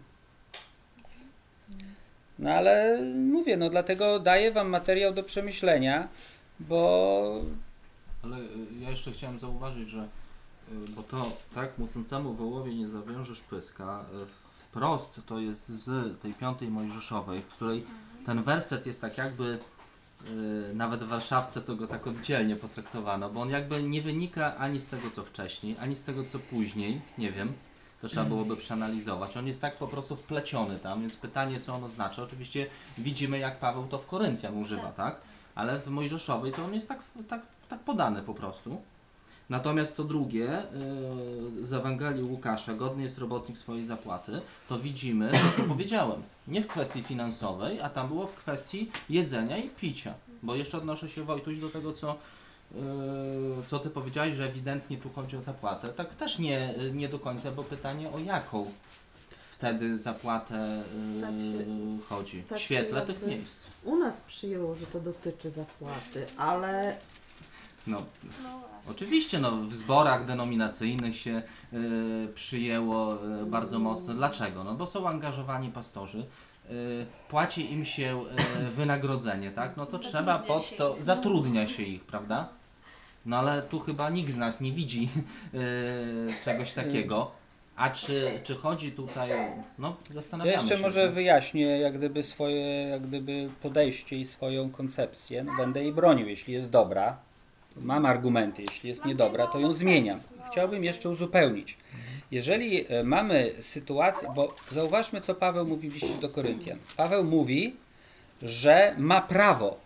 No ale mówię, no dlatego daję wam materiał do przemyślenia, bo Ale ja jeszcze chciałem zauważyć, że bo to tak, mucącemu wołowi nie zawiążesz pyska, wprost to jest z tej 5 Mojżeszowej, w której ten werset jest tak jakby, nawet w Warszawce to go tak oddzielnie potraktowano, bo on jakby nie wynika ani z tego co wcześniej, ani z tego co później, nie wiem, to trzeba byłoby przeanalizować. On jest tak po prostu wpleciony tam, więc pytanie co on oznacza. Oczywiście widzimy jak Paweł to w Koryntian używa, tak? Ale w Mojżeszowej to on jest tak podany po prostu. Natomiast to drugie, z Ewangelii Łukasza, godny jest robotnik swojej zapłaty, to widzimy, to co powiedziałem, nie w kwestii finansowej, a tam było w kwestii jedzenia i picia. Bo jeszcze odnoszę się, Wojtuś, do tego, co Ty powiedziałeś, że ewidentnie tu chodzi o zapłatę. Tak też nie do końca, bo pytanie o jaką wtedy zapłatę Tak się- chodzi. tak W się świetle jakby- tych miejsc. U nas przyjęło, że to dotyczy zapłaty, ale No, No właśnie. oczywiście, no, w zborach denominacyjnych się przyjęło bardzo mocno. Dlaczego? No bo są angażowani pastorzy, płaci im się wynagrodzenie, tak? No to trzeba pod to, zatrudnia się ich, prawda? No ale tu chyba nikt z nas nie widzi czegoś takiego. A czy chodzi tutaj, no ja zastanawiamy jeszcze się. może wyjaśnię jak gdyby swoje podejście i swoją koncepcję. No, będę jej bronił, jeśli jest dobra. mam argumenty, jeśli jest niedobra, to ją zmieniam. Chciałbym jeszcze uzupełnić. Jeżeli mamy sytuację, bo zauważmy, co Paweł mówi w liście do Koryntian. Paweł mówi, że ma prawo,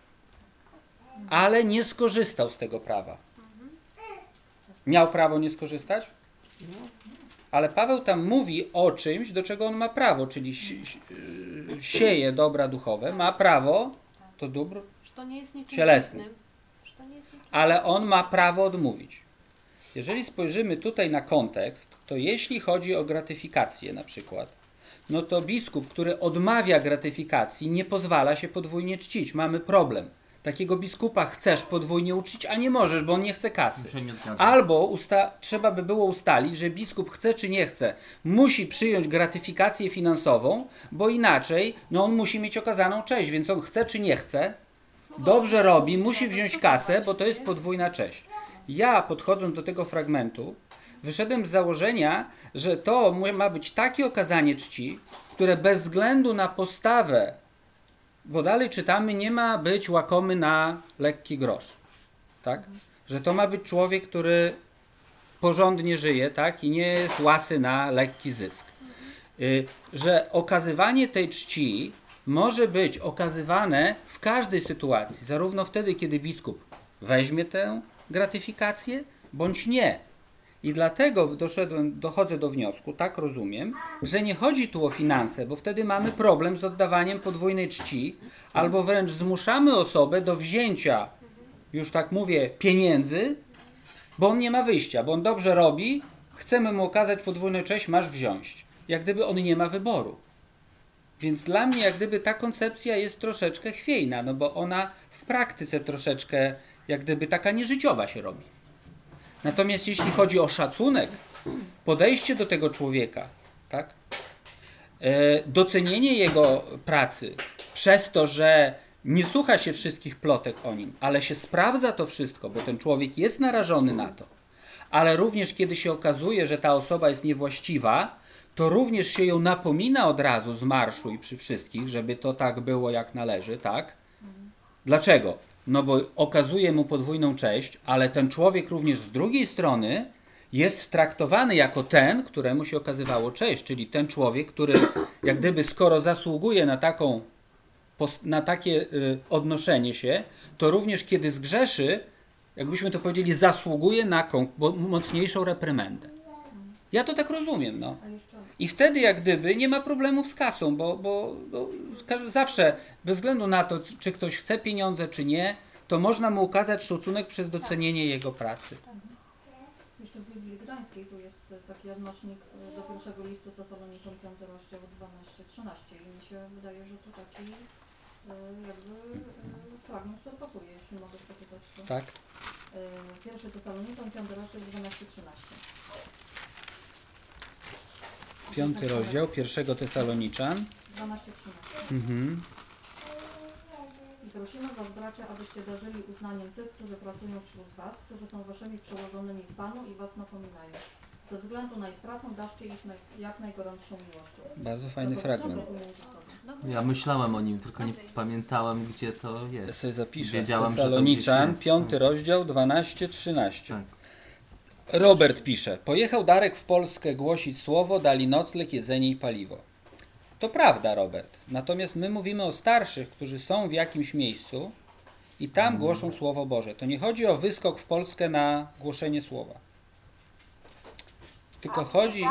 ale nie skorzystał z tego prawa. Miał prawo nie skorzystać? Ale Paweł tam mówi o czymś, do czego on ma prawo, czyli sieje dobra duchowe, ma prawo do dóbr, Że to nie jest niczym cielesnym. przeciwnym. Że to nie jest niczym ale on ma prawo odmówić. Jeżeli spojrzymy tutaj na kontekst, to jeśli chodzi o gratyfikację na przykład, no to biskup, który odmawia gratyfikacji, nie pozwala się podwójnie czcić. Mamy problem. Takiego biskupa chcesz podwójnie uczcić, a nie możesz, bo on nie chce kasy. Się nie zgadzam. Albo trzeba by było ustalić, że biskup chce czy nie chce, musi przyjąć gratyfikację finansową, bo inaczej no on musi mieć okazaną cześć, więc on chce czy nie chce, dobrze robi, musi wziąć kasę, bo to jest podwójna cześć. Ja, podchodząc do tego fragmentu, wyszedłem z założenia, że to ma być takie okazanie czci, które bez względu na postawę, bo dalej czytamy, nie ma być łakomy na lekki grosz. Tak? Że to ma być człowiek, który porządnie żyje, tak? I nie jest łasy na lekki zysk. Że okazywanie tej czci może być okazywane w każdej sytuacji, zarówno wtedy, kiedy biskup weźmie tę gratyfikację, bądź nie. I dlatego dochodzę do wniosku, tak rozumiem, że nie chodzi tu o finanse, bo wtedy mamy problem z oddawaniem podwójnej czci, albo wręcz zmuszamy osobę do wzięcia, już tak mówię, pieniędzy, bo on nie ma wyjścia, bo on dobrze robi, chcemy mu okazać podwójną cześć, masz wziąć. Jak gdyby on nie ma wyboru. Więc dla mnie jak gdyby ta koncepcja jest troszeczkę chwiejna, no bo ona w praktyce troszeczkę jak gdyby taka nieżyciowa się robi. Natomiast jeśli chodzi o szacunek, podejście do tego człowieka, tak? Docenienie jego pracy przez to, że nie słucha się wszystkich plotek o nim, ale się sprawdza to wszystko, bo ten człowiek jest narażony na to, ale również kiedy się okazuje, że ta osoba jest niewłaściwa, to również się ją napomina od razu z marszu i przy wszystkich, żeby to tak było jak należy, tak? Dlaczego? No bo okazuje mu podwójną cześć, ale ten człowiek również z drugiej strony jest traktowany jako ten, któremu się okazywało cześć, czyli ten człowiek, który jak gdyby skoro zasługuje na takie odnoszenie się, to również kiedy zgrzeszy, jakbyśmy to powiedzieli, zasługuje na mocniejszą reprymendę. Ja to tak rozumiem, no. I wtedy jak gdyby nie ma problemów z kasą, bo zawsze, bez względu na to, czy ktoś chce pieniądze, czy nie, to można mu okazać szacunek przez docenienie jego pracy. Jeszcze w Biblii Gdańskiej tu jest taki odnośnik do pierwszego listu Tesaloniczan, 5 rozdział 12-13 i mi się wydaje, że to taki jakby fragment, który pasuje, jeśli mogę przeczytać to. Tak? Pierwszy Tesaloniczan, 5 rozdział 12-13. 5 rozdział 1 Tesaloniczan. 12-13. I prosimy Was, bracia, abyście darzyli uznaniem tych, którzy pracują wśród Was, którzy są Waszymi przełożonymi w Panu i Was napominają. Ze względu na ich pracę daszcie ich jak najgorętszą miłością. Bardzo fajny fragment. Ja myślałem o nim, tylko nie pamiętałem, gdzie to Ja jest. sobie zapiszę. Wiedziałem, że to Tesaloniczan, gdzieś jest. 5 rozdział 12-13. Tak. Robert pisze, pojechał Darek w Polskę głosić słowo, dali nocleg, jedzenie i paliwo. To prawda, Robert. Natomiast my mówimy o starszych, którzy są w jakimś miejscu i tam głoszą Słowo Boże. To nie chodzi o wyskok w Polskę na głoszenie Słowa. Tylko chodzi...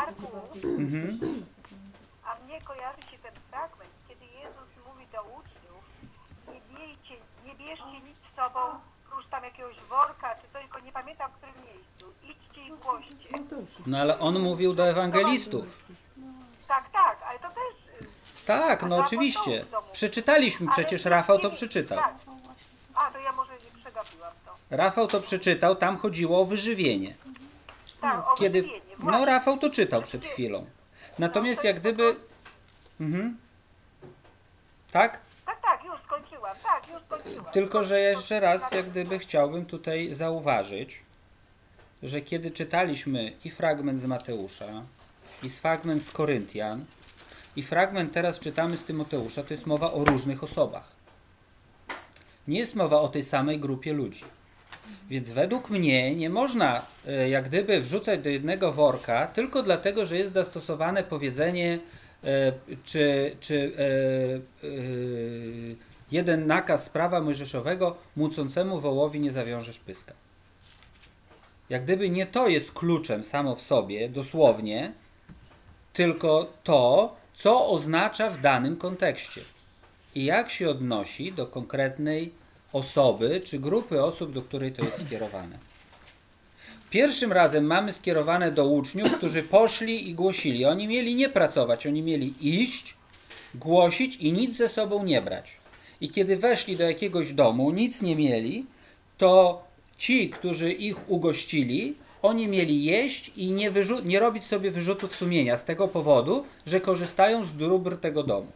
A mnie kojarzy się ten fragment, kiedy Jezus mówi do uczniów: nie bierzcie nic z sobą, prócz tam jakiegoś worka czy coś, tylko nie pamiętam w którym miejscu. Idźcie i głoście. No ale on mówił do ewangelistów. Tak, ale to też... Tak, no oczywiście. Przeczytaliśmy przecież, Rafał to przeczytał. Tak. A, to ja może nie przegapiłam to. Rafał to przeczytał, tam chodziło o wyżywienie. Tak, o Kiedy... wyżywienie, No właśnie. Rafał to czytał przed chwilą. Natomiast jak gdyby... Tak? Tak, już skończyłam. Tylko, że jeszcze raz jak gdyby chciałbym tutaj zauważyć, że kiedy czytaliśmy i fragment z Mateusza, i fragment z Koryntian, i fragment teraz czytamy z Tymoteusza, to jest mowa o różnych osobach. Nie jest mowa o tej samej grupie ludzi. Więc według mnie nie można jak gdyby wrzucać do jednego worka tylko dlatego, że jest zastosowane powiedzenie jeden nakaz z prawa mojżeszowego: młócącemu wołowi nie zawiążesz pyska. Jak gdyby nie to jest kluczem samo w sobie, dosłownie, tylko to, co oznacza w danym kontekście i jak się odnosi do konkretnej osoby czy grupy osób, do której to jest skierowane. Pierwszym razem mamy skierowane do uczniów, którzy poszli i głosili. Oni mieli nie pracować, oni mieli iść, głosić i nic ze sobą nie brać. I kiedy weszli do jakiegoś domu, nic nie mieli, to ci, którzy ich ugościli, oni mieli jeść i nie robić sobie wyrzutów sumienia z tego powodu, że korzystają z dóbr tego domu.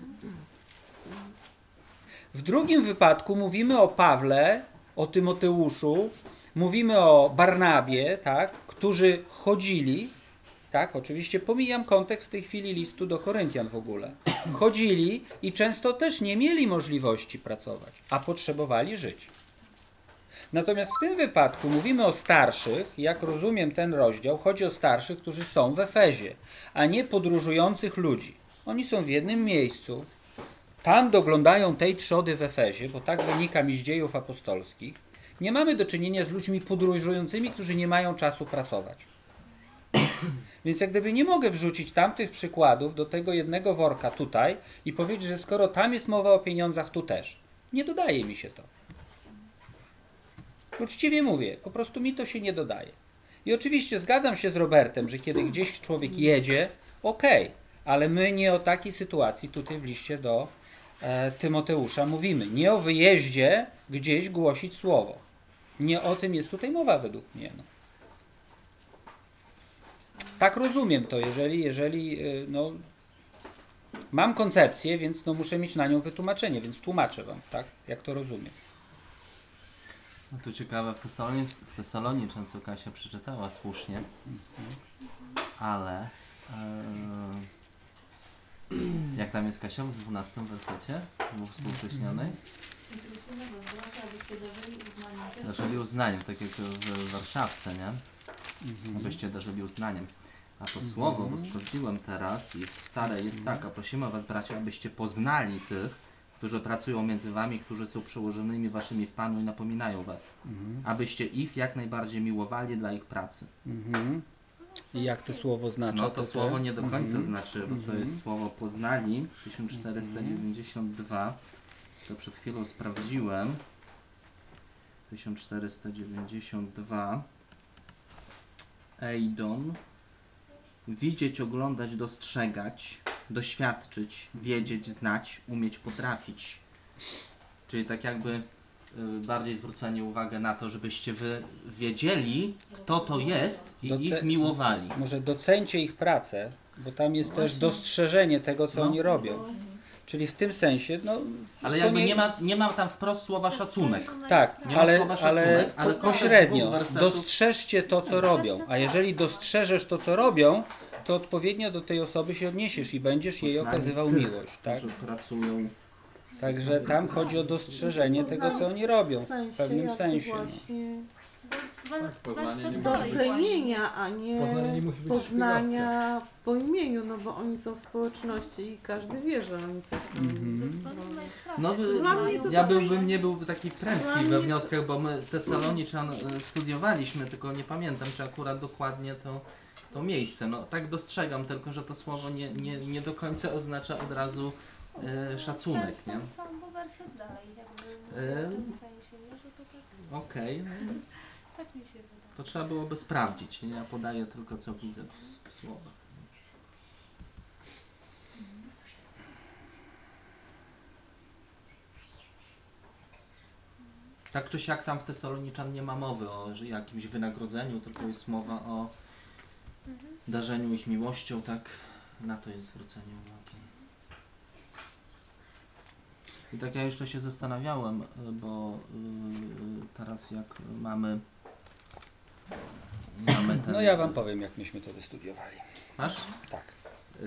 W drugim wypadku mówimy o Pawle, o Tymoteuszu, mówimy o Barnabie, tak, którzy chodzili, tak, oczywiście pomijam kontekst w tej chwili listu do Koryntian w ogóle, chodzili i często też nie mieli możliwości pracować, a potrzebowali żyć. Natomiast w tym wypadku mówimy o starszych, jak rozumiem ten rozdział, chodzi o starszych, którzy są w Efezie, a nie podróżujących ludzi. Oni są w jednym miejscu, tam doglądają tej trzody w Efezie, bo tak wynika mi z Dziejów Apostolskich. Nie mamy do czynienia z ludźmi podróżującymi, którzy nie mają czasu pracować. Więc jak gdyby nie mogę wrzucić tamtych przykładów do tego jednego worka tutaj i powiedzieć, że skoro tam jest mowa o pieniądzach, tu też. Nie dodaje mi się to. Uczciwie mówię, po prostu mi to się nie dodaje. I oczywiście zgadzam się z Robertem, że kiedy gdzieś człowiek jedzie, okej, ale my nie o takiej sytuacji tutaj w liście do Tymoteusza mówimy. Nie o wyjeździe gdzieś głosić słowo. Nie o tym jest tutaj mowa według mnie. No. Tak rozumiem to, jeżeli no, mam koncepcję, więc no, muszę mieć na nią wytłumaczenie, więc tłumaczę wam, tak, jak to rozumiem. No to ciekawe, w Tesaloniczan, co Kasia przeczytała słusznie, ale jak tam jest, Kasia, w 12 wersecie, w współcześnionej? Darzyli uznaniem, tak jak w Warszawce, nie? Abyście darzyli uznaniem. A to słowo, bo sprawdziłem teraz i w starej jest tak: a prosimy was, bracia, abyście poznali tych, którzy pracują między wami, którzy są przełożonymi waszymi w Panu i napominają was. Abyście ich jak najbardziej miłowali dla ich pracy. I jak to słowo znaczy? No to słowo nie do końca znaczy, bo to jest słowo poznali, 1492. To przed chwilą sprawdziłem. 1492. Eidon. Widzieć, oglądać, dostrzegać, doświadczyć, wiedzieć, znać, umieć, potrafić. Czyli tak jakby bardziej zwrócenie uwagi na to, żebyście wy wiedzieli, kto to jest i ich miłowali. Może docencie ich pracę, bo tam jest też dostrzeżenie tego, co oni robią. Czyli w tym sensie, no... Ale jakby nie ma tam wprost słowa szacunek. Tak, Nie ma słowa szacunek, ale pośrednio wersetów... dostrzeżcie to, co robią. A jeżeli dostrzeżesz to, co robią, to odpowiednio do tej osoby się odniesiesz i będziesz jej okazywał miłość. Tak? Że pracują... Także tam chodzi o dostrzeżenie tego, co oni robią. W pewnym sensie. Poznanie nie Docenienia, a nie Poznanie nie musi być poznania po imieniu, no bo oni są w społeczności i każdy wie, że oni coś tam No, Dla mnie to ja tak- nie byłby taki prędki we wnioskach, bo my Tesaloniczan studiowaliśmy, tylko nie pamiętam, czy akurat dokładnie to miejsce. No tak dostrzegam tylko, że to słowo nie do końca oznacza od razu szacunek, Sens nie? ten sam, bo werset dalej, jakby w tym sensie, nie? Że to tak, Okej. tak mi się wydaje. To trzeba byłoby sprawdzić, nie? Ja podaję tylko, co widzę w słowach. Tak czy siak tam w Tesaloniczan nie ma mowy o jakimś wynagrodzeniu, tylko jest mowa o darzeniu ich miłością, tak? Na to jest zwrócenie uwagi. I tak ja jeszcze się zastanawiałem, bo teraz jak mamy ten... No ja wam powiem, jak myśmy to wystudiowali. Masz? Tak. A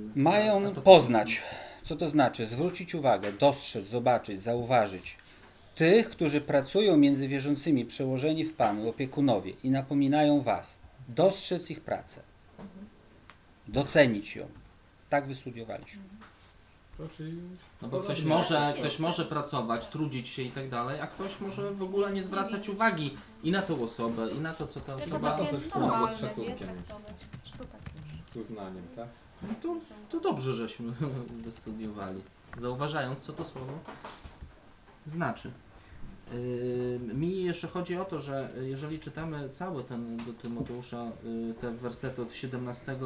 Mają to- poznać. Co to znaczy? Zwrócić uwagę, dostrzec, zobaczyć, zauważyć. tych, którzy pracują między wierzącymi, przełożeni w Panu, opiekunowie i napominają was, dostrzec ich pracę, docenić ją. Tak wystudiowaliśmy. To czyli No bo podobnie. ktoś może pracować, trudzić się i tak dalej, a ktoś może w ogóle nie zwracać uwagi i na tą osobę, i na to, co ta Jako osoba... takie to normalne, z szacunkiem wie, już. traktować, że to tak już. Z uznaniem, tak? No to dobrze, żeśmy wystudiowali, zauważając, co to słowo znaczy. Mi jeszcze chodzi o to, że jeżeli czytamy cały ten do Tymoteusza, te wersety od 17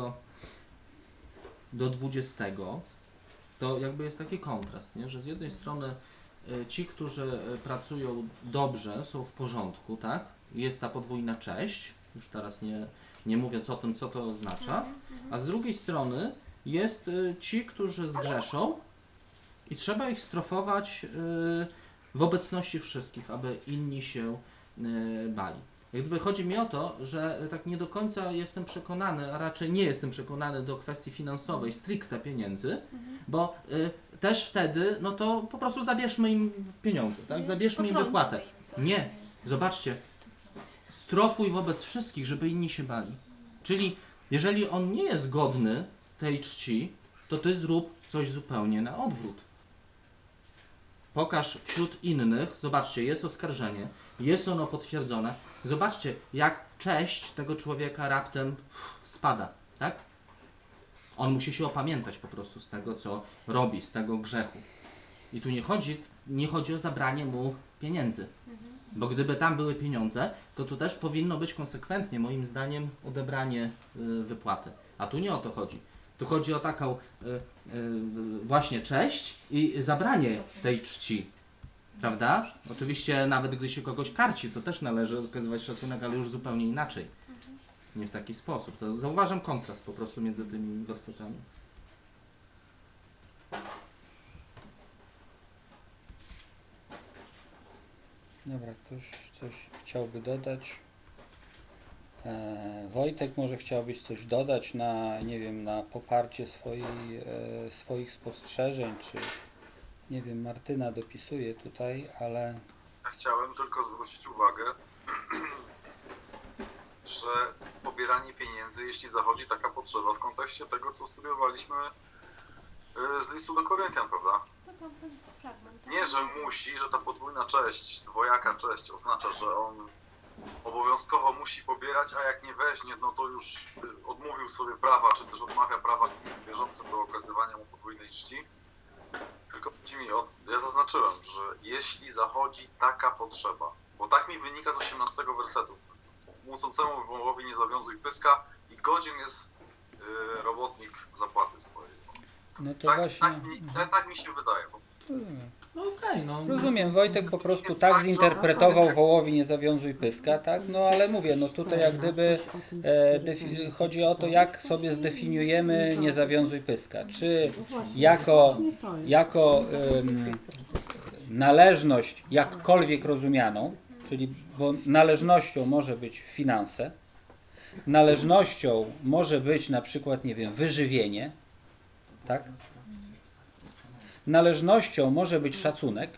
do 20, to jakby jest taki kontrast, nie? Że z jednej strony ci, którzy pracują dobrze, są w porządku, tak? Jest ta podwójna cześć, już teraz nie mówiąc o tym, co to oznacza, a z drugiej strony jest ci, którzy zgrzeszą i trzeba ich strofować w obecności wszystkich, aby inni się bali. Jak gdyby chodzi mi o to, że tak nie do końca jestem przekonany, a raczej nie jestem przekonany do kwestii finansowej, stricte pieniędzy, bo też wtedy, no to po prostu zabierzmy im pieniądze, tak? Zabierzmy im wypłatę. Nie, zobaczcie, strofuj wobec wszystkich, żeby inni się bali. Czyli jeżeli on nie jest godny tej czci, to ty zrób coś zupełnie na odwrót. Pokaż wśród innych, zobaczcie, jest oskarżenie, jest ono potwierdzone. Zobaczcie, jak cześć tego człowieka raptem spada, tak? On musi się opamiętać po prostu z tego, co robi, z tego grzechu. I tu nie chodzi o zabranie mu pieniędzy. Bo gdyby tam były pieniądze, to tu też powinno być konsekwentnie, moim zdaniem, odebranie wypłaty. A tu nie o to chodzi. Tu chodzi o taką właśnie cześć i zabranie tej czci. Prawda? Oczywiście nawet gdy się kogoś karci, to też należy okazywać szacunek, ale już zupełnie inaczej. Nie w taki sposób. To zauważam kontrast po prostu między tymi wersetami. Dobra, ktoś coś chciałby dodać? Wojtek, może chciałbyś coś dodać na, nie wiem, na poparcie swoich spostrzeżeń, czy nie wiem, Martyna dopisuje tutaj, ale Chciałem tylko zwrócić uwagę, że pobieranie pieniędzy, jeśli zachodzi taka potrzeba w kontekście tego, co studiowaliśmy z listu do Koryntian, prawda? No to ten fragment. Nie, że musi, że ta podwójna cześć, dwojaka cześć oznacza, że on obowiązkowo musi pobierać, a jak nie weźmie, no to już odmówił sobie prawa, czy też odmawia prawa bieżącym do okazywania mu podwójnej czci. Tylko chodzi mi o, ja zaznaczyłem, że jeśli zachodzi taka potrzeba, bo tak mi wynika z 18 wersetu, młócącemu wołowi nie zawiązuj pyska i godzien jest robotnik zapłaty swojej. no to Tak, właśnie... tak mi się wydaje. Rozumiem. No okej, no. Rozumiem, Wojtek po prostu tak zinterpretował wołowi nie zawiązuj pyska, tak? No ale mówię, no tutaj jak gdyby chodzi o to, jak sobie zdefiniujemy nie zawiązuj pyska. Czy jako należność jakkolwiek rozumianą, czyli bo należnością może być finanse, należnością może być na przykład, nie wiem, wyżywienie, tak? Należnością może być szacunek,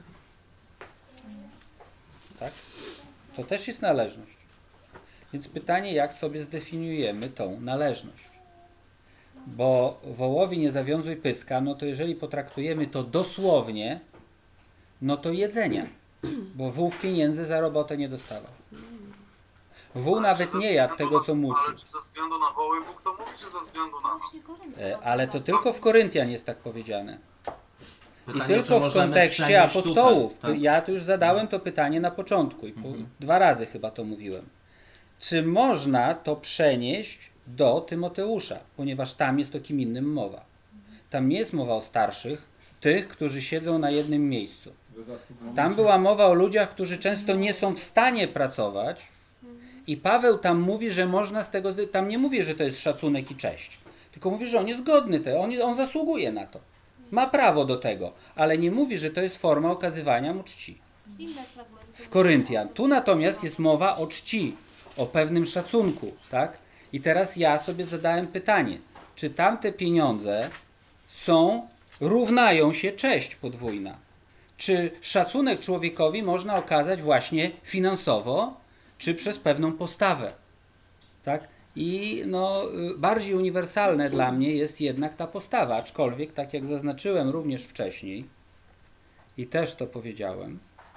tak? To też jest należność. Więc pytanie, jak sobie zdefiniujemy tą należność. Bo wołowi nie zawiązuj pyska, no to jeżeli potraktujemy to dosłownie, no to jedzenia. Bo wół pieniędzy za robotę nie dostawał. Wół nawet nie jadł tego, co musi. Ale czy ze względu na woły Bóg to mówi, czy ze względu na nas? Ale to tylko w Koryntian jest tak powiedziane. I Pytanie, tylko czy w możemy kontekście przenieść apostołów. tutaj, tak? Ja tu już zadałem to pytanie na początku i 2 razy chyba to mówiłem. Czy można to przenieść do Tymoteusza? Ponieważ tam jest o kim innym mowa. Tam nie jest mowa o starszych, tych, którzy siedzą na jednym miejscu. Tam była mowa o ludziach, którzy często nie są w stanie pracować i Paweł tam mówi, że można z tego... Tam nie mówi, że to jest szacunek i cześć. Tylko mówi, że on jest godny, on zasługuje na to. Ma prawo do tego, ale nie mówi, że to jest forma okazywania mu czci. Inne fragmenty. W Koryntian. Tu natomiast jest mowa o czci, o pewnym szacunku, tak? I teraz ja sobie zadałem pytanie, czy tamte pieniądze równają się cześć podwójna? czy szacunek człowiekowi można okazać właśnie finansowo, czy przez pewną postawę. Tak? I bardziej uniwersalne dla mnie jest jednak ta postawa, aczkolwiek, tak jak zaznaczyłem również wcześniej i też to powiedziałem,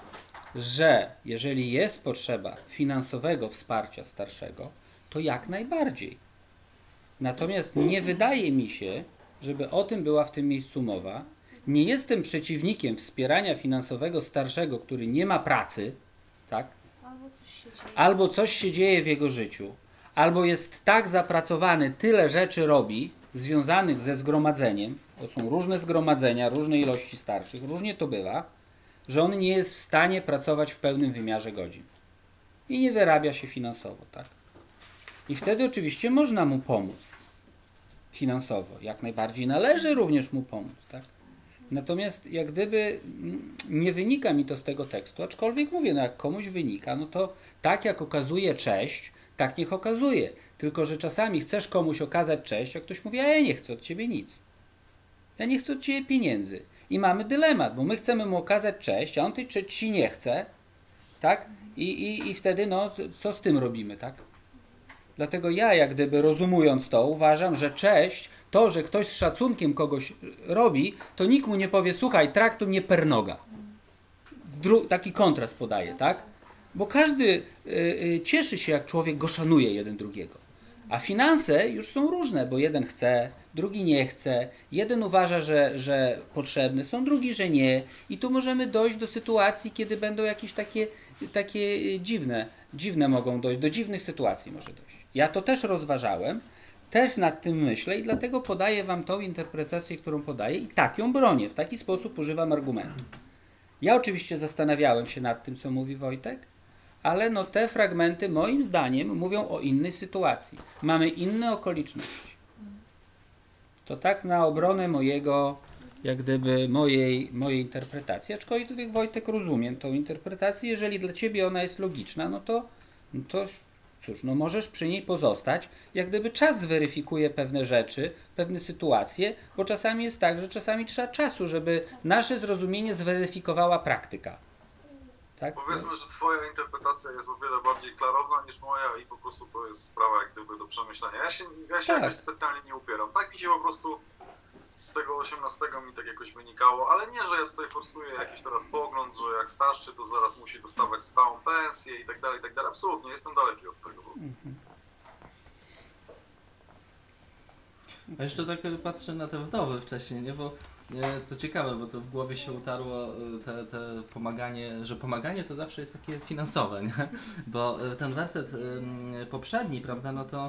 że jeżeli jest potrzeba finansowego wsparcia starszego, to jak najbardziej. Natomiast nie wydaje mi się, żeby o tym była w tym miejscu mowa. Nie jestem przeciwnikiem wspierania finansowego starszego, który nie ma pracy, tak? Albo coś się dzieje w jego życiu, albo jest tak zapracowany, tyle rzeczy robi związanych ze zgromadzeniem, to są różne zgromadzenia, różne ilości starszych, różnie to bywa, że on nie jest w stanie pracować w pełnym wymiarze godzin. I nie wyrabia się finansowo, tak? I wtedy oczywiście można mu pomóc finansowo. Jak najbardziej należy również mu pomóc, tak? Natomiast jak gdyby nie wynika mi to z tego tekstu, aczkolwiek mówię, jak komuś wynika, no to tak jak okazuje cześć, tak niech okazuje. Tylko że czasami chcesz komuś okazać cześć, a ktoś mówi, a ja nie chcę od ciebie nic. Ja nie chcę od ciebie pieniędzy. I mamy dylemat, bo my chcemy mu okazać cześć, a on tej czci nie chce, tak? I wtedy, co z tym robimy, tak? Dlatego ja, jak gdyby rozumując to, uważam, że cześć, to, że ktoś z szacunkiem kogoś robi, to nikt mu nie powie, słuchaj, traktuj mnie per noga. Taki kontrast podaje, tak? Bo każdy cieszy się, jak człowiek go szanuje jeden drugiego. A finanse już są różne, bo jeden chce, drugi nie chce, jeden uważa, że potrzebne są, drugi, że nie. I tu możemy dojść do sytuacji, kiedy będą jakieś takie dziwne mogą dojść, do dziwnych sytuacji może dojść. Ja to też rozważałem, też nad tym myślę i dlatego podaję wam tą interpretację, którą podaję i tak ją bronię, w taki sposób używam argumentów. Ja oczywiście zastanawiałem się nad tym, co mówi Wojtek, ale te fragmenty moim zdaniem mówią o innej sytuacji. Mamy inne okoliczności. To tak na obronę mojej interpretacji. Aczkolwiek Wojtek, rozumiem tą interpretację. Jeżeli dla ciebie ona jest logiczna, no to cóż, możesz przy niej pozostać. Jak gdyby czas zweryfikuje pewne rzeczy, pewne sytuacje, bo czasami jest tak, że czasami trzeba czasu, żeby nasze zrozumienie zweryfikowała praktyka. Tak? Powiedzmy, że twoja interpretacja jest o wiele bardziej klarowna niż moja i po prostu to jest sprawa jak gdyby do przemyślenia. Ja się jakoś specjalnie nie upieram. Tak mi się po prostu z tego 18 mi tak jakoś wynikało, ale nie, że ja tutaj forsuję jakiś teraz pogląd, że jak starszy to zaraz musi dostawać stałą pensję i tak dalej, i tak dalej. Absolutnie, jestem daleki od tego. A jeszcze tak patrzę na te wdowy wcześniej, nie? Bo co ciekawe, bo to w głowie się utarło te pomaganie, że pomaganie to zawsze jest takie finansowe, nie? Bo ten werset poprzedni, prawda, no to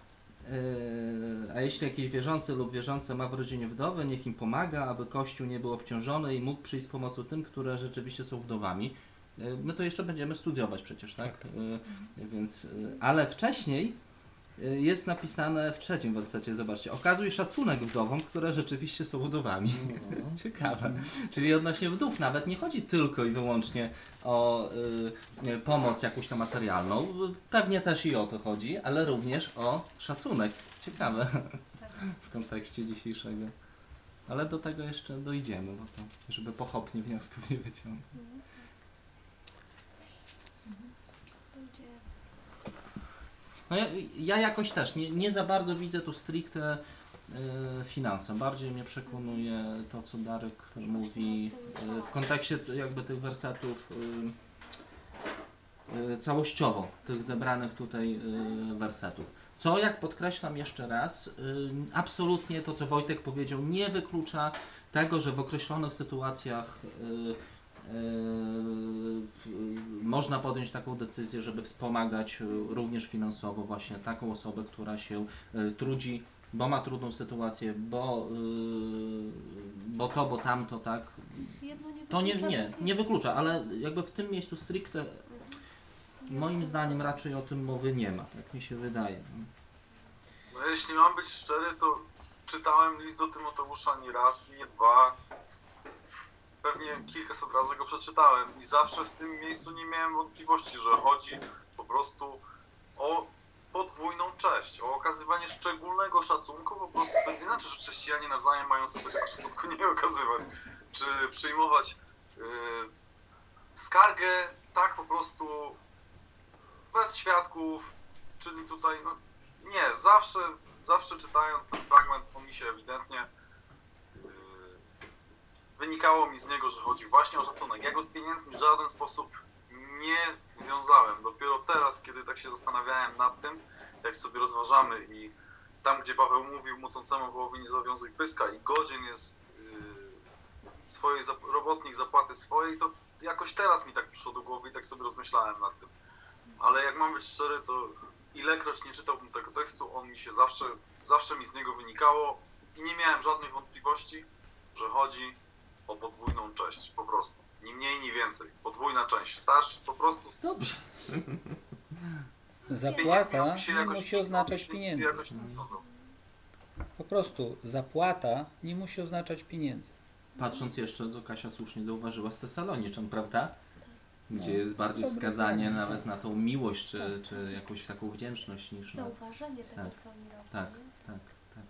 a jeśli jakiś wierzący lub wierząca ma w rodzinie wdowę, niech im pomaga, aby Kościół nie był obciążony i mógł przyjść z pomocą tym, które rzeczywiście są wdowami. My to jeszcze będziemy studiować przecież, tak? Więc, ale wcześniej jest napisane w 3 wersecie, zobaczcie, okazuj szacunek wdowom, które rzeczywiście są wdowami. Ciekawe. Czyli odnośnie wdów nawet nie chodzi tylko i wyłącznie o pomoc jakąś tam materialną, pewnie też i o to chodzi, ale również o szacunek. Ciekawe w kontekście dzisiejszego. Ale do tego jeszcze dojdziemy, bo to, żeby pochopnie wniosków nie wyciągnąć. No ja jakoś też nie za bardzo widzę tu stricte finanse. Bardziej mnie przekonuje to, co Darek mówi w kontekście jakby tych wersetów całościowo, tych zebranych tutaj wersetów. Co, jak podkreślam jeszcze raz, absolutnie to, co Wojtek powiedział, nie wyklucza tego, że w określonych sytuacjach można podjąć taką decyzję, żeby wspomagać również finansowo właśnie taką osobę, która się trudzi, bo ma trudną sytuację, bo tamto, tak? To nie wyklucza, ale jakby w tym miejscu stricte moim zdaniem raczej o tym mowy nie ma, tak mi się wydaje. No jeśli mam być szczery, to czytałem list do Tymoteusza nie raz, nie dwa, pewnie kilkaset razy go przeczytałem i zawsze w tym miejscu nie miałem wątpliwości, że chodzi po prostu o podwójną cześć, o okazywanie szczególnego szacunku. Po prostu to nie znaczy, że chrześcijanie nawzajem mają sobie tego szacunku nie okazywać, czy przyjmować skargę tak po prostu bez świadków, czyli tutaj no nie, zawsze czytając ten fragment, on mi się ewidentnie wynikało mi z niego, że chodzi właśnie o szacunek. Ja go z pieniędzmi w żaden sposób nie wiązałem. Dopiero teraz, kiedy tak się zastanawiałem nad tym, jak sobie rozważamy i tam, gdzie Paweł mówił mucącemu wołowi nie zawiązuj pyska i godzien jest robotnik zapłaty swojej, to jakoś teraz mi tak przyszło do głowy i tak sobie rozmyślałem nad tym. Ale jak mam być szczery, to ilekroć nie czytałbym tego tekstu, on mi się zawsze mi z niego wynikało i nie miałem żadnych wątpliwości, że chodzi o podwójną cześć, po prostu. Ni mniej, ni więcej. Podwójna część. Starszy po prostu... Dobrze. Zapłata nie musi oznaczać pieniędzy. Po prostu zapłata nie musi oznaczać pieniędzy. Patrząc jeszcze, co Kasia słusznie zauważyła z Tesaloniczan, prawda? Gdzie No, jest bardziej dobry wskazanie fragment, nawet na tą miłość, czy jakąś taką wdzięczność niż na... Zauważenie tego, Tak. co oni robią. Tak, nie? tak, tak.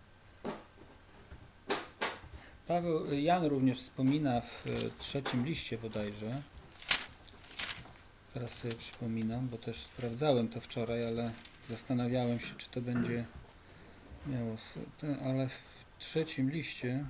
Jan również wspomina w 3 liście bodajże. Teraz sobie przypominam, bo też sprawdzałem to wczoraj, ale zastanawiałem się, czy to będzie miało... Ale w 3 liście...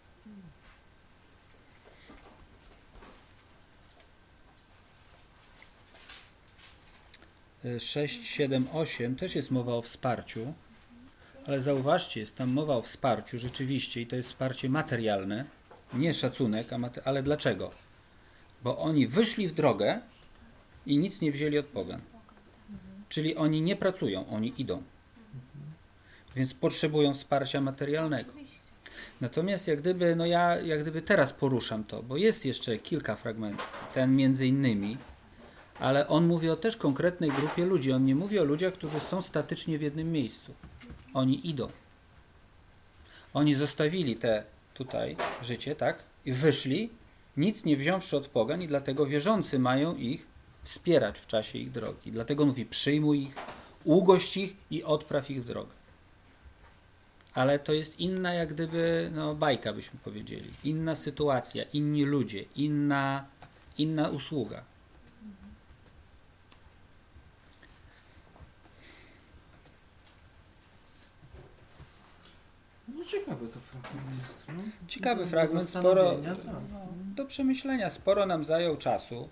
6, 7, 8 też jest mowa o wsparciu, ale zauważcie, jest tam mowa o wsparciu rzeczywiście i to jest wsparcie materialne, nie szacunek, ale dlaczego? Bo oni wyszli w drogę i nic nie wzięli od pogan. Czyli oni nie pracują, oni idą. Więc potrzebują wsparcia materialnego. Natomiast jak gdyby teraz poruszam to, bo jest jeszcze kilka fragmentów, ten między innymi, ale on mówi o też konkretnej grupie ludzi. On nie mówi o ludziach, którzy są statycznie w jednym miejscu. Oni idą. Oni zostawili te tutaj życie, tak? I wyszli, nic nie wziąwszy od pogan i dlatego wierzący mają ich wspierać w czasie ich drogi. Dlatego mówi, przyjmuj ich, ugość ich i odpraw ich w drogę. Ale to jest inna jak gdyby, bajka byśmy powiedzieli. Inna sytuacja, inni ludzie, inna usługa. No ciekawy to fragment jest. No. Ciekawy Do fragment, sporo zastanowienia, tak. do przemyślenia, sporo nam zajął czasu.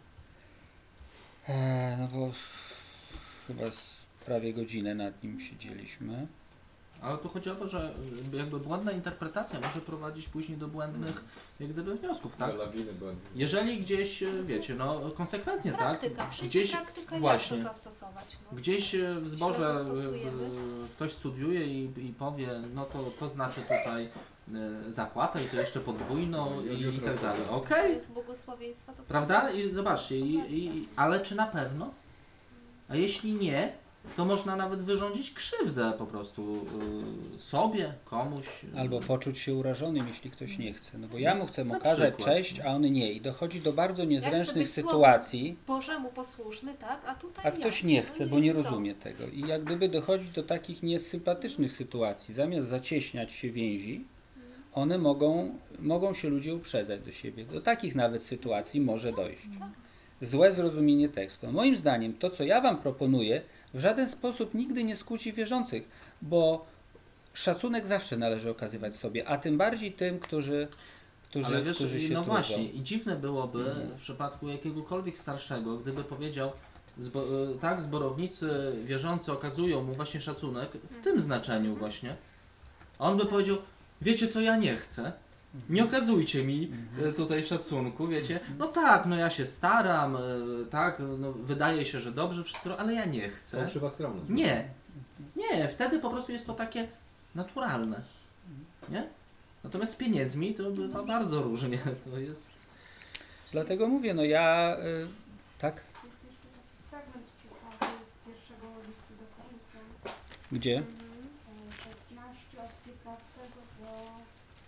No bo chyba prawie godzinę nad nim siedzieliśmy. Ale tu chodzi o to, że jakby błędna interpretacja może prowadzić później do błędnych jak gdyby wniosków, tak? Lawiny błędów. Jeżeli gdzieś, wiecie, konsekwentnie, Praktyka, tak? przyjdzie Gdzieś praktyka, właśnie. jak to zastosować. No. Gdzieś w zborze Źle zastosujemy. ktoś studiuje i powie, no to znaczy tutaj zapłatę i to jeszcze podwójną i tak dalej. Co Okej, jest błogosławieństwa, to prawda? I zobaczcie, ale czy na pewno? A jeśli nie, to można nawet wyrządzić krzywdę po prostu sobie, komuś. Albo poczuć się urażonym, jeśli ktoś nie chce. No bo ja mu chcę Na okazać przykład. cześć, a on nie. I dochodzi do bardzo chcę niezręcznych być sytuacji, Bożemu posłuszny, tak? A tutaj a ktoś ja. nie No chce, i bo nie co? rozumie tego. I jak gdyby dochodzi do takich niesympatycznych sytuacji. Zamiast zacieśniać się więzi, one mogą się ludzie uprzedzać do siebie. Do takich nawet sytuacji może dojść. Złe zrozumienie tekstu. Moim zdaniem to, co ja Wam proponuję, w żaden sposób nigdy nie skłóci wierzących, bo szacunek zawsze należy okazywać sobie, a tym bardziej tym, którzy Ale wiesz, się no trudzą. właśnie, i dziwne byłoby w przypadku jakiegokolwiek starszego, gdyby powiedział, tak, zborownicy wierzący okazują mu właśnie szacunek w tym znaczeniu właśnie, a on by powiedział, wiecie co, ja nie chcę, nie okazujcie mi tutaj szacunku, wiecie, no tak, no ja się staram, tak, no wydaje się, że dobrze wszystko, ale ja nie chcę. Fałszywa skromność. Nie, wtedy po prostu jest to takie naturalne, nie? Natomiast z pieniędzmi to bywa bardzo różnie, to jest... Dlatego mówię, tak, Jest jeszcze taki fragment ciekawy z pierwszego listu do Koryntian, gdzie? 16 od 15 do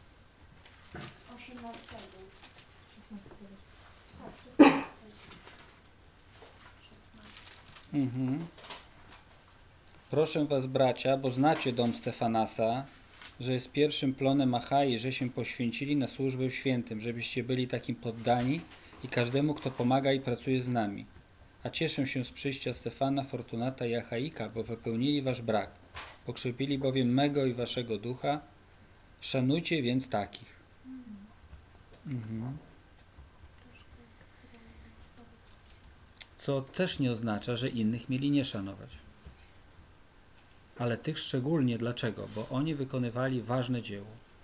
18. Tak, 16. Proszę was, bracia, bo znacie dom Stefanasa, że jest pierwszym plonem Achai, że się poświęcili na służbę świętym, żebyście byli takim poddani, i każdemu, kto pomaga i pracuje z nami. A cieszę się z przyjścia Stefana, Fortunata i Achaika, bo wypełnili wasz brak. Pokrzepili bowiem mego i waszego ducha. Szanujcie więc takich. Co też nie oznacza, że innych mieli nie szanować. Ale tych szczególnie. Dlaczego? Bo oni wykonywali ważne dzieło.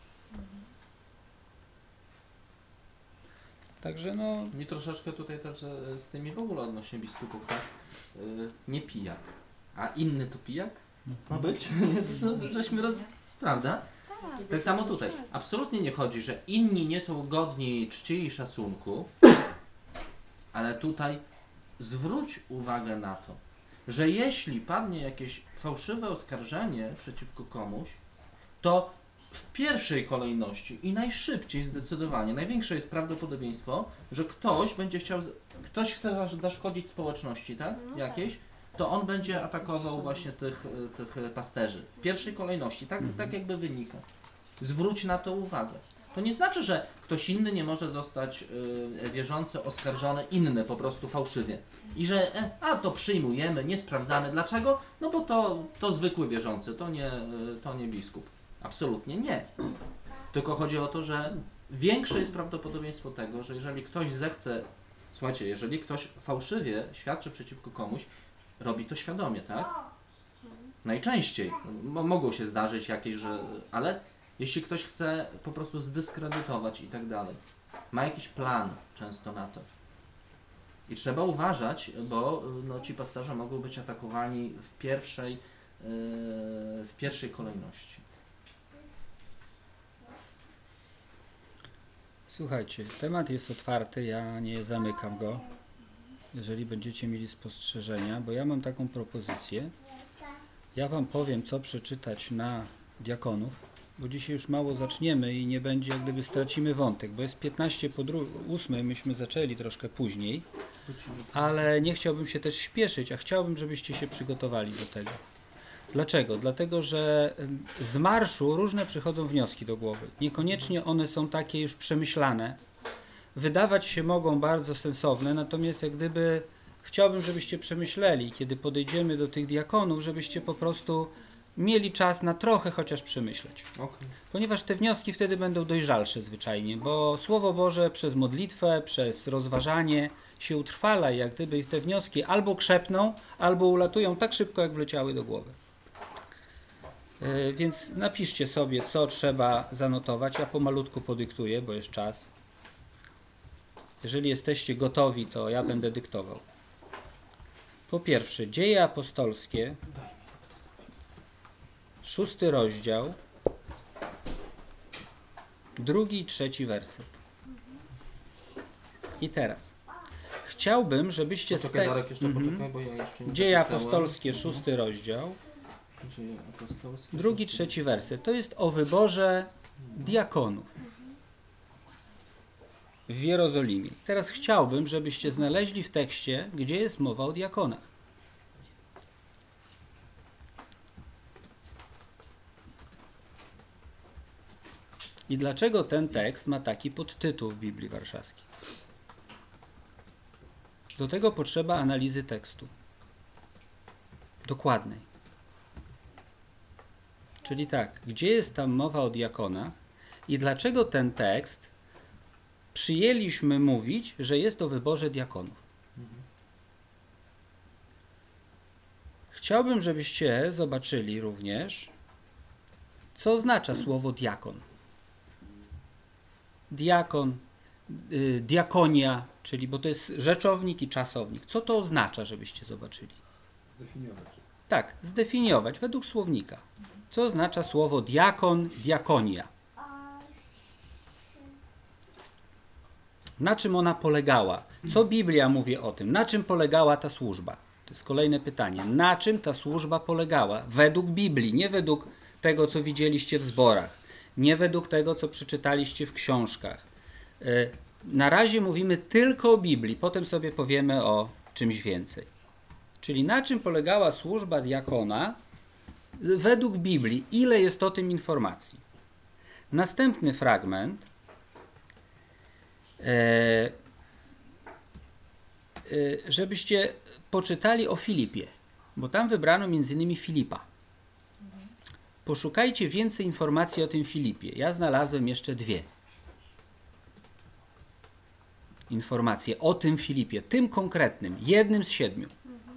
Także no... Mi troszeczkę tutaj też z tymi w ogóle odnośnie biskupów, tak? Nie pijak. A inny to pijak? Ma być? Prawda? Tak samo tutaj. Absolutnie nie chodzi, że inni nie są godni czci i szacunku, ale tutaj zwróć uwagę na to, że jeśli padnie jakieś fałszywe oskarżenie przeciwko komuś, to w pierwszej kolejności i najszybciej zdecydowanie, największe jest prawdopodobieństwo, że ktoś będzie chciał, ktoś chce zaszkodzić społeczności, tak? Jakiejś, to on będzie atakował właśnie tych pasterzy. W pierwszej kolejności, tak jakby wynika. Zwróć na to uwagę. To nie znaczy, że ktoś inny nie może zostać wierzący, oskarżony, inny po prostu fałszywie. I że to przyjmujemy, nie sprawdzamy. Dlaczego? No bo to zwykły wierzący, to nie biskup. Absolutnie nie. Tylko chodzi o to, że większe jest prawdopodobieństwo tego, że jeżeli ktoś zechce, słuchajcie, jeżeli ktoś fałszywie świadczy przeciwko komuś, robi to świadomie, tak? Najczęściej. Mogą się zdarzyć jakieś, ale jeśli ktoś chce po prostu zdyskredytować i tak dalej, ma jakiś plan często na to. I trzeba uważać, bo ci pasterze mogą być atakowani w pierwszej kolejności. Słuchajcie, temat jest otwarty, ja nie zamykam go. Jeżeli będziecie mieli spostrzeżenia, bo ja mam taką propozycję. Ja wam powiem, co przeczytać na diakonów, bo dzisiaj już mało zaczniemy i nie będzie, jak gdyby stracimy wątek, bo jest 15 po 8, myśmy zaczęli troszkę później, ale nie chciałbym się też śpieszyć, a chciałbym, żebyście się przygotowali do tego. Dlaczego? Dlatego, że z marszu różne przychodzą wnioski do głowy. Niekoniecznie one są takie już przemyślane. Wydawać się mogą bardzo sensowne, natomiast jak gdyby chciałbym, żebyście przemyśleli, kiedy podejdziemy do tych diakonów, żebyście po prostu mieli czas na trochę chociaż przemyśleć. Okay. Ponieważ te wnioski wtedy będą dojrzalsze zwyczajnie, bo Słowo Boże przez modlitwę, przez rozważanie się utrwala i jak gdyby te wnioski albo krzepną, albo ulatują tak szybko, jak wleciały do głowy. Więc napiszcie sobie, co trzeba zanotować. Ja pomalutku podyktuję, bo jest czas. Jeżeli jesteście gotowi, to ja będę dyktował. Po pierwsze, Dzieje apostolskie, 6 rozdział, 2 i 3 werset. I teraz chciałbym, żebyście Poczekaj, Darek, jeszcze poczekaj, bo ja jeszcze nie Dzieje zapisałem. apostolskie, 6 rozdział, Dzieje apostolskie, 2 i 3 werset. To jest o wyborze diakonów w Jerozolimie. Teraz chciałbym, żebyście znaleźli w tekście, gdzie jest mowa o diakonach. I dlaczego ten tekst ma taki podtytuł w Biblii Warszawskiej? Do tego potrzeba analizy tekstu. Dokładnej. Czyli tak, gdzie jest tam mowa o diakonach i dlaczego ten tekst przyjęliśmy mówić, że jest o wyborze diakonów. Chciałbym, żebyście zobaczyli również, co oznacza słowo diakon. Diakon, diakonia, czyli, bo to jest rzeczownik i czasownik. Co to oznacza, żebyście zobaczyli? Zdefiniować. Tak, zdefiniować według słownika. Co oznacza słowo diakon, diakonia? Na czym ona polegała? Co Biblia mówi o tym? Na czym polegała ta służba? To jest kolejne pytanie. Na czym ta służba polegała? Według Biblii, nie według tego, co widzieliście w zborach, nie według tego, co przeczytaliście w książkach. Na razie mówimy tylko o Biblii, potem sobie powiemy o czymś więcej. Czyli na czym polegała służba diakona według Biblii? Ile jest o tym informacji? Następny fragment żebyście poczytali o Filipie, bo tam wybrano m.in. Filipa. Poszukajcie więcej informacji o tym Filipie. Ja znalazłem jeszcze 2 informacje o tym Filipie, tym konkretnym, jednym z 7.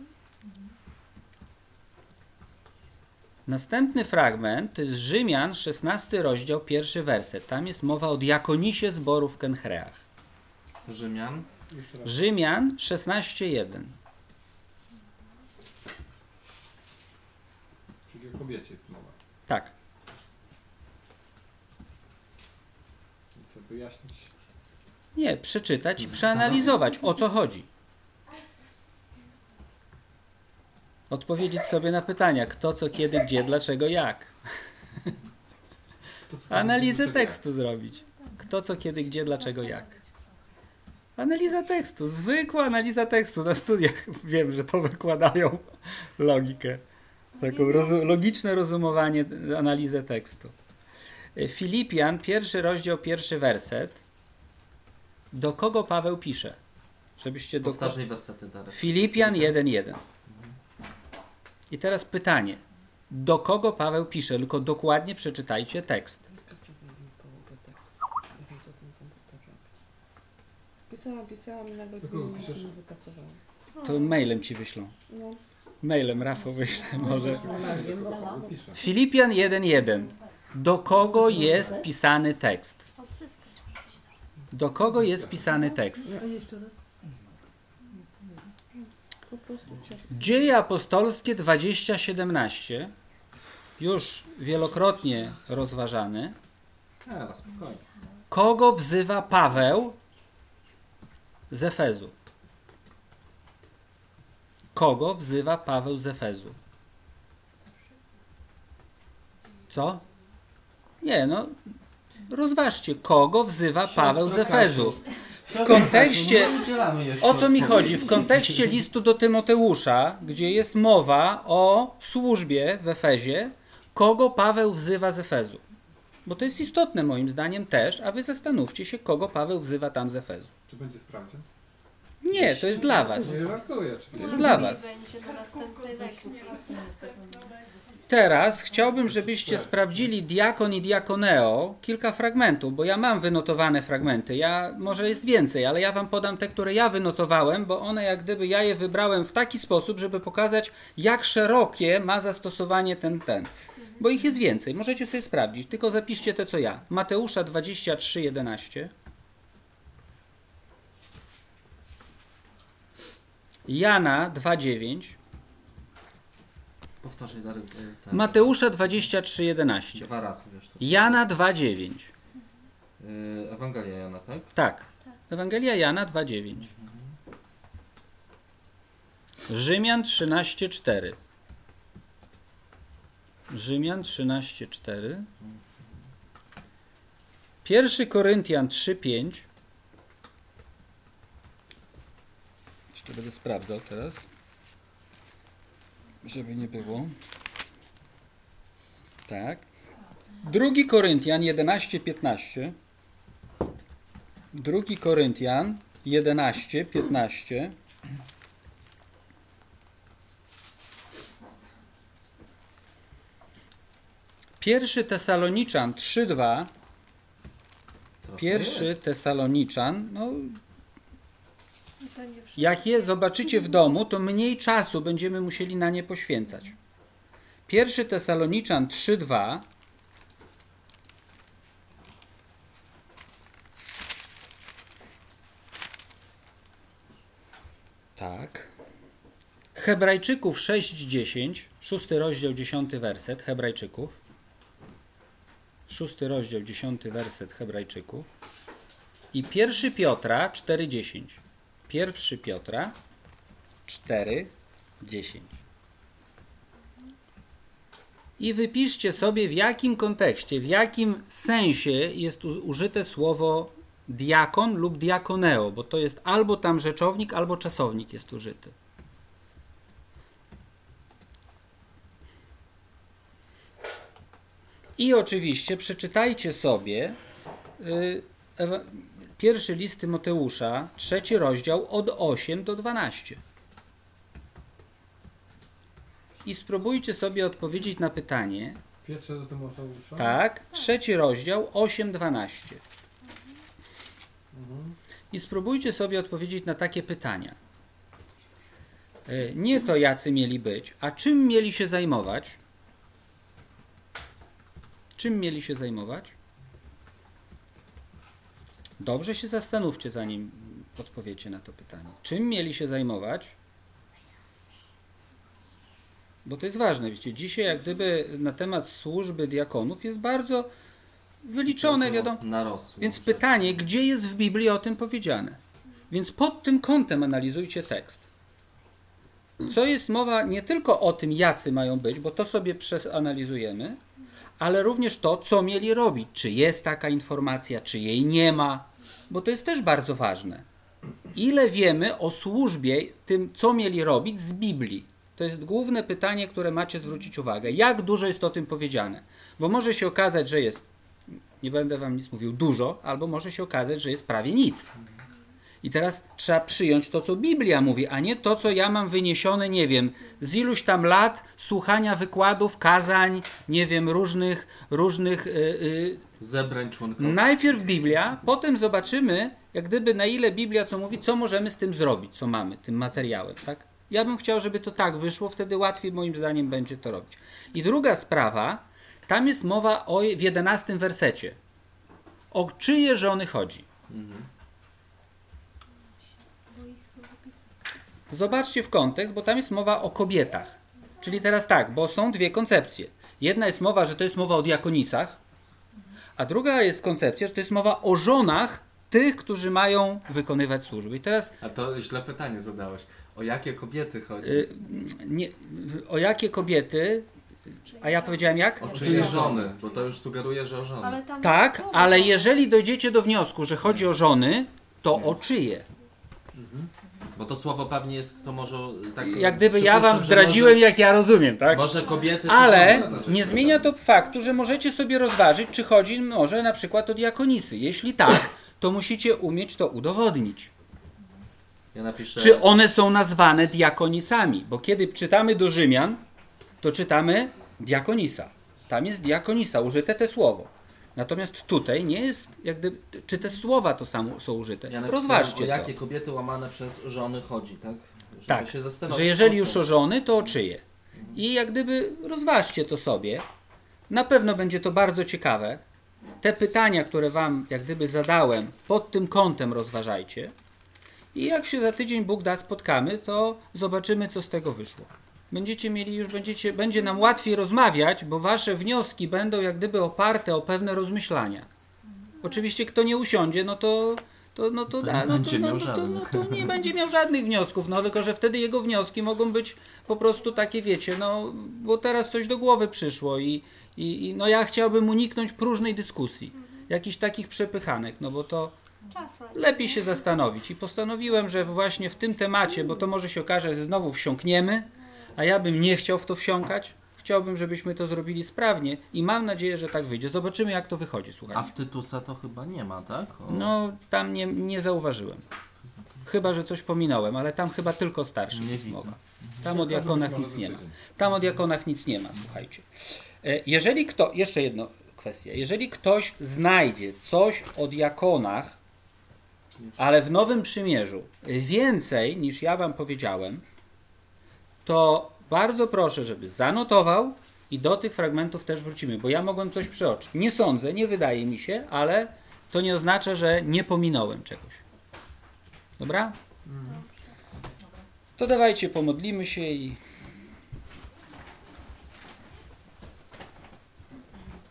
Następny fragment to jest Rzymian, 16 rozdział, 1 werset. Tam jest mowa o diakonisie zboru w Kenchreach. Rzymian. Jeszcze raz. Rzymian 16:1. Czyli o kobiecie jest mowa. Tak. Chcę wyjaśnić. Nie, przeczytać i przeanalizować, o co chodzi. Odpowiedzieć sobie na pytania, kto, co, kiedy, gdzie, dlaczego, jak. To, co Analizę dlaczego tekstu zrobić. Kto, co, kiedy, gdzie, dlaczego, jak. Analiza tekstu, zwykła analiza tekstu. Na studiach wiem, że to wykładają logikę. Taką logiczne rozumowanie, analizę tekstu. Filipian, 1 rozdział, 1 werset. Do kogo Paweł pisze? Żebyście do Powtarzaj wersety, Darek. Filipian 1:1. I teraz pytanie. Do kogo Paweł pisze? Tylko dokładnie przeczytajcie tekst. Wykasowali mi połowę tekstu. Nie wiem, co ten komputer robi. Pisałam i nagle Do kogo mi piszesz? wykasowałam. To mailem ci wyślą. No, Mailem Rafał wyśle może. Paweł pisze. Filipian 1:1. Do kogo jest pisany tekst? Odzyskać. Do kogo jest pisany tekst? po prostu cię. Dzieje apostolskie 20:17. Już wielokrotnie rozważany. Teraz, spokojnie. Kogo wzywa Paweł z Efezu? Kogo wzywa Paweł z Efezu? Co? Nie, no. Rozważcie, kogo wzywa Paweł z Efezu. W kontekście, o co mi chodzi? W kontekście listu do Tymoteusza, gdzie jest mowa o służbie w Efezie, kogo Paweł wzywa z Efezu? Bo to jest istotne moim zdaniem też, a wy zastanówcie się, kogo Paweł wzywa tam z Efezu. Czy będzie sprawdzian? Nie, to jest dla was. Nie żartuję To oczywiście. jest dla was. Będzie na następnej lekcji. Teraz chciałbym, żebyście sprawdzili diakon i diakoneo, kilka fragmentów, bo ja mam wynotowane fragmenty. Może jest więcej, ale ja wam podam te, które ja wynotowałem, bo one jak gdyby ja je wybrałem w taki sposób, żeby pokazać, jak szerokie ma zastosowanie ten. Bo ich jest więcej, możecie sobie sprawdzić, tylko zapiszcie te co ja. Mateusza 23:11. Jana 2:9. Powtarzaj, Darek. Mateusza 23:11. 2 razy, wiesz. To. Jana 2:9. Ewangelia Jana, tak? Tak. Ewangelia Jana 2:9. Rzymian 13:4. Rzymian 13:4. 1 Koryntian 3:5. Jeszcze będę sprawdzał teraz, żeby nie było. Tak. 2 Koryntian 11:15. 2 Koryntian 11:15. Pierwszy Tesaloniczan 3:2. Pierwszy Tesaloniczan, no jak je zobaczycie w domu, to mniej czasu będziemy musieli na nie poświęcać. Pierwszy Tesaloniczan 3:2. Tak. Hebrajczyków 6:10, 6 rozdział 10 werset Hebrajczyków. 6 rozdział 10 werset Hebrajczyków. I 1 Piotra 4:10. 1 Piotra 4:10. I wypiszcie sobie, w jakim kontekście, w jakim sensie jest użyte słowo diakon lub diakoneo, bo to jest albo tam rzeczownik, albo czasownik jest użyty. I oczywiście przeczytajcie sobie pierwszy list Tymoteusza, 3 rozdział od 8 do 12. I spróbujcie sobie odpowiedzieć na pytanie. Pierwsze do Tymoteusza. Tak, 3 rozdział 8-12. I spróbujcie sobie odpowiedzieć na takie pytania. Nie to jacy mieli być, a czym mieli się zajmować? Czym mieli się zajmować? Dobrze się zastanówcie, zanim odpowiecie na to pytanie. Czym mieli się zajmować? Bo to jest ważne, wiecie, dzisiaj jak gdyby na temat służby diakonów jest bardzo wyliczone, wiadomo. Narosło. Więc pytanie, gdzie jest w Biblii o tym powiedziane? Więc pod tym kątem analizujcie tekst. Co jest mowa nie tylko o tym, jacy mają być, bo to sobie przeanalizujemy, ale również to, co mieli robić. Czy jest taka informacja, czy jej nie ma, bo to jest też bardzo ważne. Ile wiemy o służbie, tym, co mieli robić z Biblii? To jest główne pytanie, które macie zwrócić uwagę. Jak dużo jest o tym powiedziane? Bo może się okazać, że jest, nie będę wam nic mówił, dużo, albo może się okazać, że jest prawie nic. I teraz trzeba przyjąć to, co Biblia mówi, a nie to, co ja mam wyniesione, nie wiem, z iluś tam lat słuchania wykładów, kazań, nie wiem, różnych zebrań członkowskich. Najpierw Biblia, potem zobaczymy, jak gdyby na ile Biblia co mówi, co możemy z tym zrobić, co mamy, tym materiałem, tak? Ja bym chciał, żeby to tak wyszło, wtedy łatwiej moim zdaniem będzie to robić. I druga sprawa, tam jest mowa w 11 wersecie. O czyje żony chodzi? Zobaczcie w kontekst, bo tam jest mowa o kobietach. Czyli teraz tak, bo są dwie koncepcje. Jedna jest mowa, że to jest mowa o diakonisach, a druga jest koncepcja, że to jest mowa o żonach tych, którzy mają wykonywać służby. I teraz... A to źle pytanie zadałeś. O jakie kobiety chodzi? O jakie kobiety... A ja powiedziałem jak? O czyje żony? Bo to już sugeruje, że o żony. Ale tam Tak, jest ale słowo. jeżeli dojdziecie do wniosku, że chodzi o żony, to o czyje? Bo to słowo pewnie jest, to może tak... Jak gdyby ja wam przypuszczam, że zdradziłem, jak ja rozumiem, tak? Może kobiety... Ale czy żony, nie zmienia to faktu, że możecie sobie rozważyć, czy chodzi może na przykład o diakonisy. Jeśli tak, to musicie umieć to udowodnić. Ja napiszę... Czy one są nazwane diakonisami? Bo kiedy czytamy do Rzymian, to czytamy diakonisa. Tam jest diakonisa, użyte te słowo. Natomiast tutaj nie jest, jak gdyby, czy te słowa to samo są użyte. Ja napisałem, Rozważcie o to. jakie kobiety łamane przez żony chodzi, tak? Żeby Tak, się zastanowić, że jeżeli o już co- o żony, to o czyje. I jak gdyby rozważcie to sobie. Na pewno będzie to bardzo ciekawe. Te pytania, które wam jak gdyby zadałem, pod tym kątem rozważajcie. I jak się za tydzień Bóg da spotkamy, to zobaczymy, co z tego wyszło. Będziecie mieli będzie nam łatwiej rozmawiać, bo wasze wnioski będą jak gdyby oparte o pewne rozmyślania. Oczywiście kto nie usiądzie, to nie będzie miał żadnych wniosków, no tylko że wtedy jego wnioski mogą być po prostu takie, wiecie, no bo teraz coś do głowy przyszło i no ja chciałbym uniknąć próżnej dyskusji, jakichś takich przepychanek, no bo to Czasem. lepiej się zastanowić i postanowiłem, że właśnie w tym temacie, bo to może się okaże, że znowu wsiąkniemy, a ja bym nie chciał w to wsiąkać, chciałbym, żebyśmy to zrobili sprawnie i mam nadzieję, że tak wyjdzie. Zobaczymy, jak to wychodzi, A słuchajcie. w Tytusa to chyba nie ma, tak? No, tam nie zauważyłem. Chyba, że coś pominąłem, ale tam chyba tylko starszych Nie jest widzę. mowa. Tam o diakonach może nic nie ma. tydzień. Tam o diakonach nic nie ma, słuchajcie. Jeżeli jeszcze jedna kwestia. Jeżeli ktoś znajdzie coś o diakonach, ale w Nowym Przymierzu więcej niż ja wam powiedziałem, to bardzo proszę, żeby zanotował i do tych fragmentów też wrócimy, bo ja mogłem coś przeoczyć. Nie sądzę, nie wydaje mi się, ale to nie oznacza, że nie pominąłem czegoś. Dobra? To dawajcie, pomodlimy się i